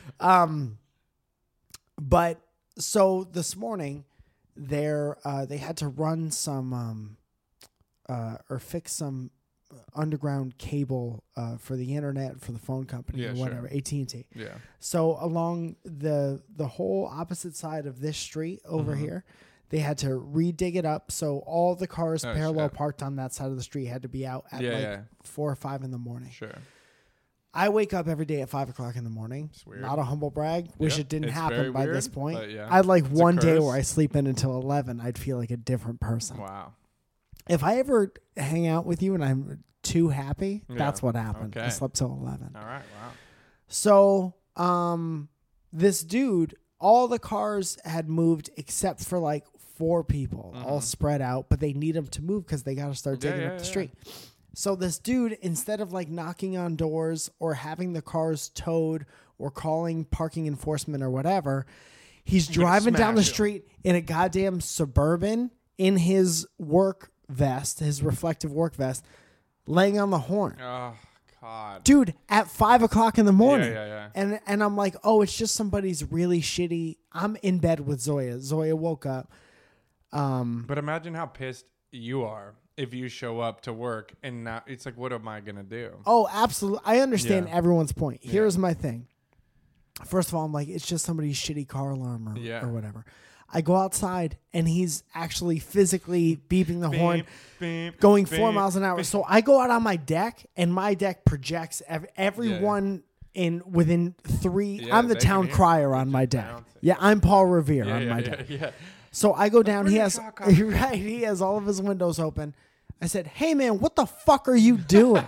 But so this morning, they had to run some or fix some underground cable for the internet for the phone company or whatever, AT&T. Yeah. So along the whole opposite side of this street over here, they had to redig it up. So all the cars parallel parked on that side of the street had to be out at 4 or 5 in the morning. Sure. I wake up every day at 5 o'clock in the morning. It's weird. Not a humble brag. Wish it didn't it's happen very by weird, this point. but yeah, I'd like it's a one day curse. where I sleep in until 11. I'd feel like a different person. Wow. If I ever hang out with you and I'm too happy, that's what happened. Okay. I slept till 11. All right. Wow. So, this dude, all the cars had moved except for like 4 people, all spread out, but they need them to move because they got to start digging up the street. So this dude, instead of like knocking on doors or having the cars towed or calling parking enforcement or whatever, he's driving down the street in a goddamn Suburban in his work vest, his reflective work vest, laying on the horn. Oh God, dude, at 5 o'clock in the morning. Yeah. And I'm like, oh, it's just somebody's really shitty. I'm in bed with Zoya. Zoya woke up. But imagine how pissed you are if you show up to work and now it's like, what am I gonna do? Oh, absolutely. I understand Yeah. everyone's point. Here's my thing. First of all, I'm like, it's just somebody's shitty car alarm or whatever. I go outside and he's actually physically beeping the horn, going 4 miles an hour. So I go out on my deck and my deck projects everyone in within 3. Yeah, I'm the they town can hear crier it. on They my just deck. bounce it. Yeah, I'm Paul Revere on my deck. Yeah. So I go down. He bring has the truck up. he has all of his windows open. I said, "Hey man, what the fuck are you doing?"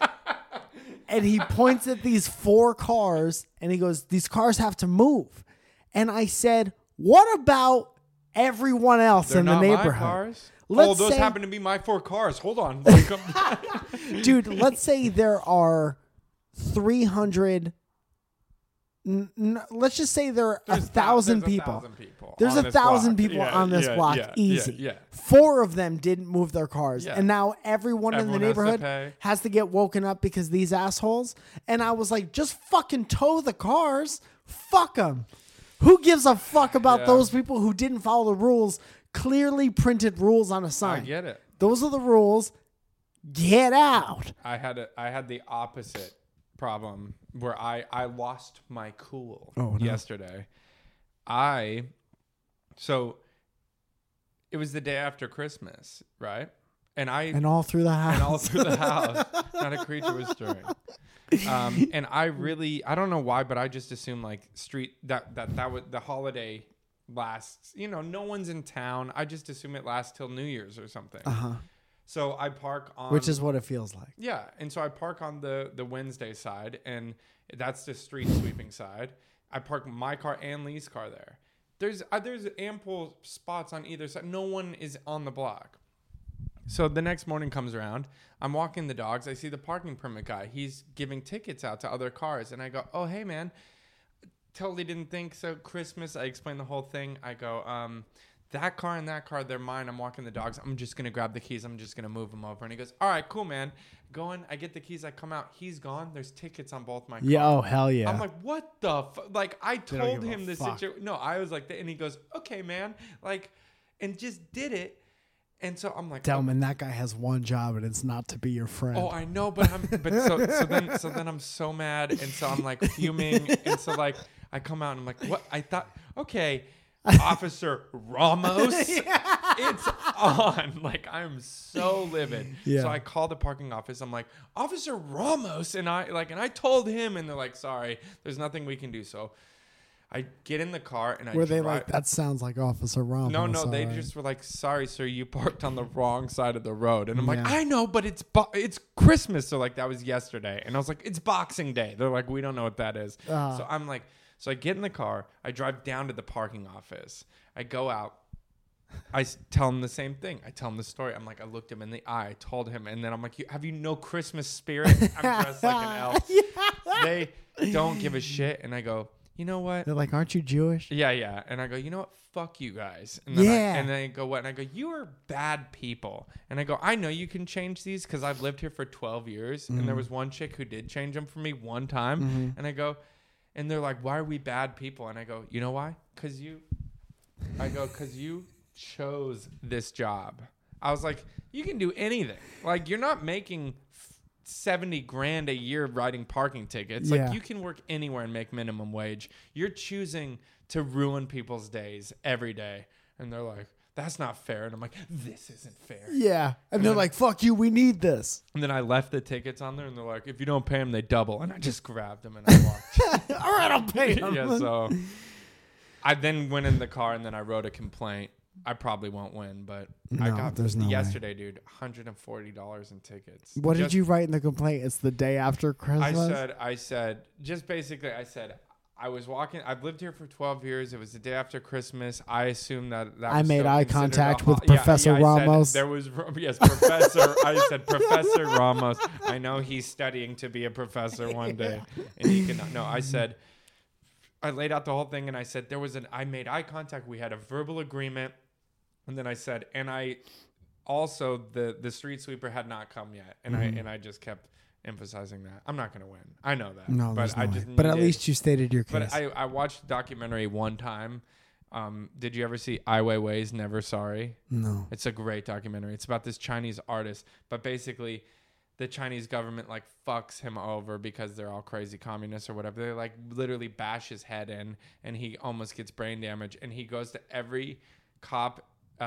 And he points at these 4 cars and he goes, "These cars have to move." And I said, "What about everyone else They're in the not neighborhood?" my cars. Let's those say- happen to be my 4 cars. Hold on. Dude, let's say there are 300. Let's just say there are 1,000 people. There's 1,000 people on this block. Easy. Yeah. 4 of them didn't move their cars. Yeah. And now everyone in the Everyone has to neighborhood pay. has to get woken up because these assholes. And I was like, just fucking tow the cars. Fuck them. Who gives a fuck about those people who didn't follow the rules? Clearly printed rules on a sign. I get it. Those are the rules. Get out. I had the opposite problem where I lost my cool yesterday. So it was the day after Christmas, right? And all through the house. and all through the house, not a creature was stirring. And I don't know why, but I just assumed like that would the holiday lasts. No one's in town. I just assume it lasts till New Year's or something. So I park on, Which is what it feels like. yeah, and so I park on the Wednesday side, and that's the street sweeping side. I park my car and Lee's car there. There's ample spots on either side. No one is on the block. So the next morning comes around. I'm walking the dogs. I see the parking permit guy. He's giving tickets out to other cars, and I go, "Oh, hey, man." Totally didn't think so. Christmas. I explained the whole thing. I go, that car and that car, they're mine. I'm walking the dogs. I'm just going to grab the keys. I'm just going to move them over. And he goes, all right, cool, man. Going, I get the keys. I come out. He's gone. There's tickets on both my cars. Yeah, oh, hell yeah. I'm like, what the Like, I don't told give a him this fuck. situation. No, I was like, and he goes, okay, man. Like, and just did it. And so I'm like, Delman, that guy has one job, and it's not to be your friend. oh, I know, but so then I'm so mad, and so I'm like fuming, and so like I come out and I'm like, what? I thought, okay, Officer Ramos, it's on. Like I'm so livid. Yeah. So I call the parking office. I'm like, Officer Ramos, and I told him, and they're like, sorry, there's nothing we can do. So I get in the car and I Were they drive. like, that sounds like Officer Ramos? No, they all right. just were like, sorry, sir, you parked on the wrong side of the road. And I'm like, Yeah. I know, but it's Christmas. So like, that was yesterday. And I was like, it's Boxing Day. They're like, we don't know what that is. So I'm like, so I get in the car. I drive down to the parking office. I go out. I tell him the same thing. I tell him the story. I'm like, I looked him in the eye. I told him. And then I'm like, have you no Christmas spirit? I'm dressed like an elf. They don't give a shit. And I go, you know what? They're like, aren't you Jewish? Yeah. And I go, you know what? Fuck you guys. And Yeah. then they go, what? And I go, you are bad people. And I go, I know you can change these because I've lived here for 12 years. And there was one chick who did change them for me one time. And I go, and they're like, why are we bad people? And I go, you know why? Because you chose this job. I was like, you can do anything. Like, you're not making 70 grand a year writing parking tickets. Like, you can work anywhere and make minimum wage. You're choosing to ruin people's days every day. And they're like, that's not fair. And I'm like, this isn't fair. Yeah. And they're like, fuck you, we need this. And then I left the tickets on there, and they're like, if you don't pay them, they double. And I just grabbed them and I walked. All right, I'll pay them. Yeah, so I then went in the car, and then I wrote a complaint. I probably won't win, but I got there's no yesterday, dude, $140 in tickets. What did you write in the complaint? It's the day after Christmas? I said, I was walking. I've lived here for 12 years. It was the day after Christmas. I assumed that I was made still eye considered contact with Professor Ramos. There was, yes, Professor. I said, Professor Ramos. I know he's studying to be a professor one day. And he can, no, I said, I laid out the whole thing, and I said, I made eye contact. We had a verbal agreement. And then I said, and I also, the street sweeper had not come yet. And I just kept emphasizing that. I'm not going to win. I know that. No, but I just. But at least you stated your case. But I watched the documentary one time. Did you ever see Ai Weiwei's Never Sorry? No. It's a great documentary. It's about this Chinese artist, but basically the Chinese government like fucks him over because they're all crazy communists or whatever. They like literally bash his head in, and he almost gets brain damage. And he goes to every cop,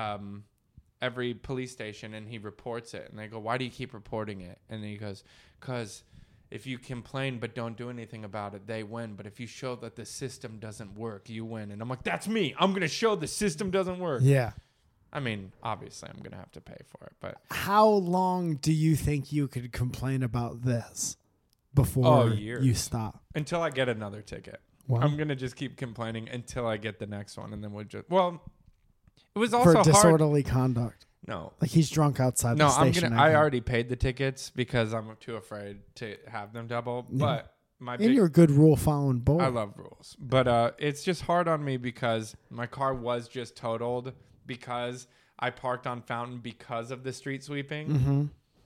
every police station, and he reports it. And they go, why do you keep reporting it? And he goes, because if you complain but don't do anything about it, they win. But if you show that the system doesn't work, you win. And I'm like, that's me. I'm going to show the system doesn't work. Yeah. I mean, obviously, I'm going to have to pay for it. But how long do you think you could complain about this before you stop? Until I get another ticket. Wow. I'm going to just keep complaining until I get the next one. And then we'll just, well, it was also for disorderly conduct. No. Like he's drunk outside the station. I already paid the tickets because I'm too afraid to have them double. Yeah. But you're a good rule following boy. I love rules. But it's just hard on me because my car was just totaled because I parked on Fountain because of the street sweeping. Mm-hmm.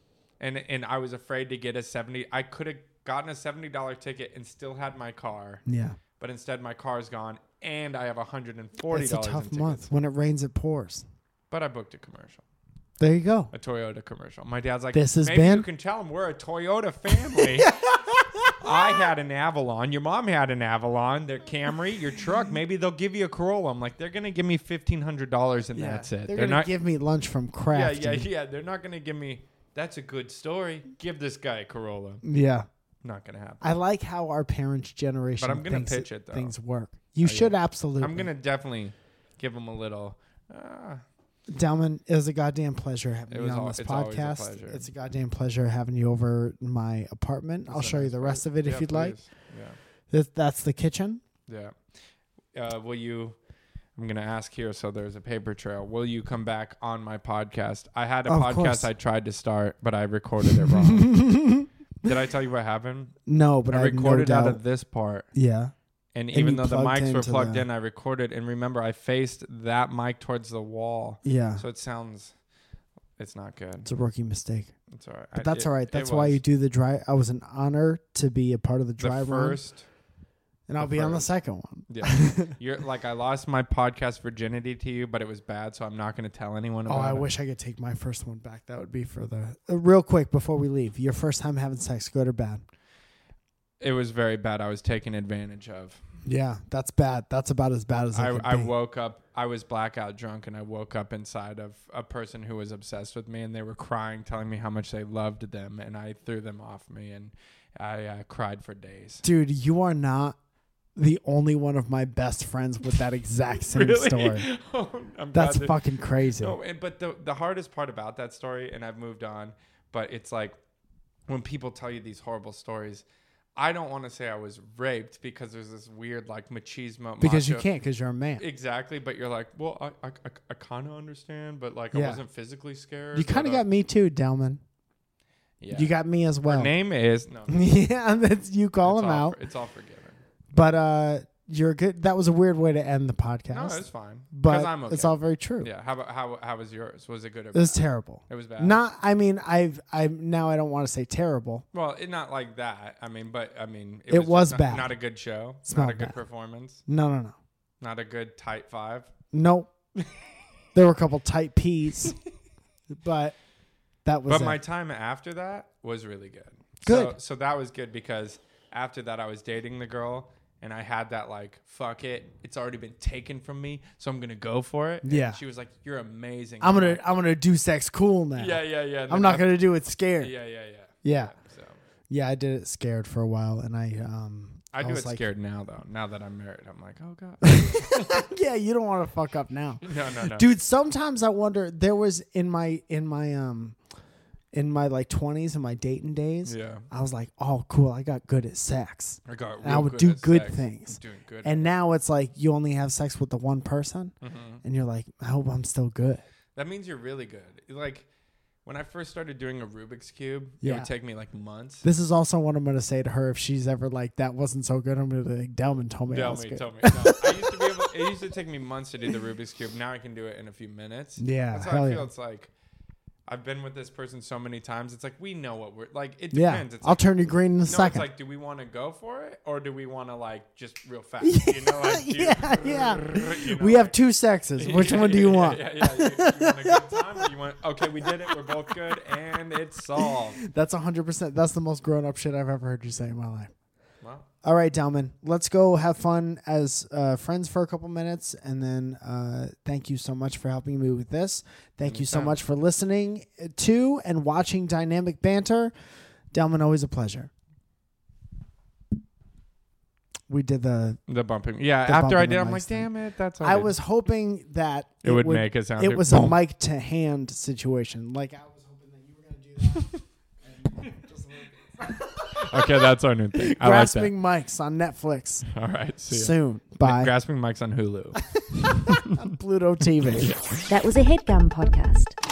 And I was afraid to get I could have gotten a $70 ticket and still had my car. Yeah. But instead my car's gone and I have $140 It's a tough in month. tickets. When it rains, it pours. But I booked a commercial. There you go. A Toyota commercial. My dad's like, this has maybe been. You can tell him we're a Toyota family. I had an Avalon. Your mom had an Avalon. Their Camry, your truck. Maybe they'll give you a Corolla. I'm like, they're going to give me $1,500 and that's it. They're going to give me lunch from Kraft. Yeah. They're not going to give me, that's a good story. Give this guy a Corolla. Yeah. Not going to happen. I like how our parents' generation but I'm gonna pitch it, though. Things work. You should absolutely. I'm going to definitely give him a little... Delman, it was a goddamn pleasure having you on this podcast. It's a goddamn pleasure having you over my apartment. I'll show you the rest of it if you'd like. Yeah. That's the kitchen. Yeah. Will you... I'm going to ask here, so there's a paper trail. Will you come back on my podcast? I had a podcast I tried to start, but I recorded it wrong. Did I tell you what happened? No, but I recorded out of this part. Yeah. And even though the mics were plugged in, I recorded. And remember, I faced that mic towards the wall. Yeah. So it's not good. It's a rookie mistake. It's all right. But that's all right. That's why you do the dry. I was an honor to be a part of the dry run. And I'll be on the second one. Yeah. You're like, I lost my podcast virginity to you, but it was bad, so I'm not going to tell anyone about it. Oh, I wish I could take my first one back. That would be for the... real quick, before we leave. Your first time having sex, good or bad? It was very bad. I was taken advantage of. Yeah, that's bad. That's about as bad as I woke up. I was blackout drunk, and I woke up inside of a person who was obsessed with me, and they were crying, telling me how much they loved them, and I threw them off me, and I cried for days. Dude, you are not the only one of my best friends with that exact same really? Story. Oh, that's fucking crazy. No, but the hardest part about that story, and I've moved on, but it's like when people tell you these horrible stories, I don't want to say I was raped because there's this weird like machismo. Because you can't, because you're a man. Exactly, but you're like, well, I kind of understand, but like I wasn't physically scared. You kind of got me too, Delman. Yeah. You got me as well. Her name is... No. Yeah, that's you call him out. It's all forgiven. But you're good. That was a weird way to end the podcast. No, it's fine. but Because I'm okay. it's all very true. Yeah. How was yours? Was it good or It was bad? terrible. It was bad. Not. I mean, now I don't want to say terrible. Well, not like that. I mean, It was just bad. Not a good show. Smelled Not a good bad. performance. No. Not a good tight 5. Nope. There were a couple tight peas, but that was. But it. my time after that was really good. Good. So that was good because after that I was dating the girl and I had that like, fuck it, it's already been taken from me, so I'm gonna go for it. Yeah. And she was like, you're amazing. I'm gonna do sex cool now. Yeah. I'm not gonna do it scared. Yeah. Yeah. So Yeah, I did it scared for a while, and I I do was it like- scared now though. Now that I'm married, I'm like, oh god. Yeah, you don't want to fuck up now, No. dude. Sometimes I wonder. There was in my like 20s, in my dating days. Yeah. I was like, oh, cool. I got good at sex, I got. and I real would good do at good sex. things. I'm doing good. And now it's like you only have sex with the one person, Mhm. and you're like, I hope I'm still good. That means you're really good. Like when I first started doing a Rubik's Cube, it Yeah. would take me like months. This is also what I'm gonna say to her if she's ever like, that wasn't so good. I'm gonna be like, Delman told me. I was good. Tell me. No, I used to be able. It used to take me months to do the Rubik's Cube. Now I can do it in a few minutes. Yeah, That's how hell I yeah. feel. It's like I've been with this person so many times. It's like we know what we're like. It Yeah, depends. It's I'll like, turn you green in a no, second. it's like, do we want to go for it or do we want to like just real fast? You know, like do you- Yeah. you know, We have like- two sexes. Which one do you want? Yeah. You want a good time or you want? Okay, we did it. We're both good, and it's solved. That's 100%. That's the most grown up shit I've ever heard you say in my life. Well, All right, Delman, let's go have fun as friends for a couple minutes. And then thank you so much for helping me with this. Thank you so Anytime. much for listening to and watching Dynamic Banter. Delman, always a pleasure. We did the bumping. Yeah. The After I bumping did, the I'm mics like, thing. damn it. That's. All I good. was hoping that It would make it sound. it was a mic to hand situation. Like I was hoping that you were going to do that. And just a little bit. Okay, that's our new thing. I like Grasping mics on Netflix that. All right. See ya. soon. Bye. Grasping mics on Hulu. Pluto TV. That was a HeadGum podcast.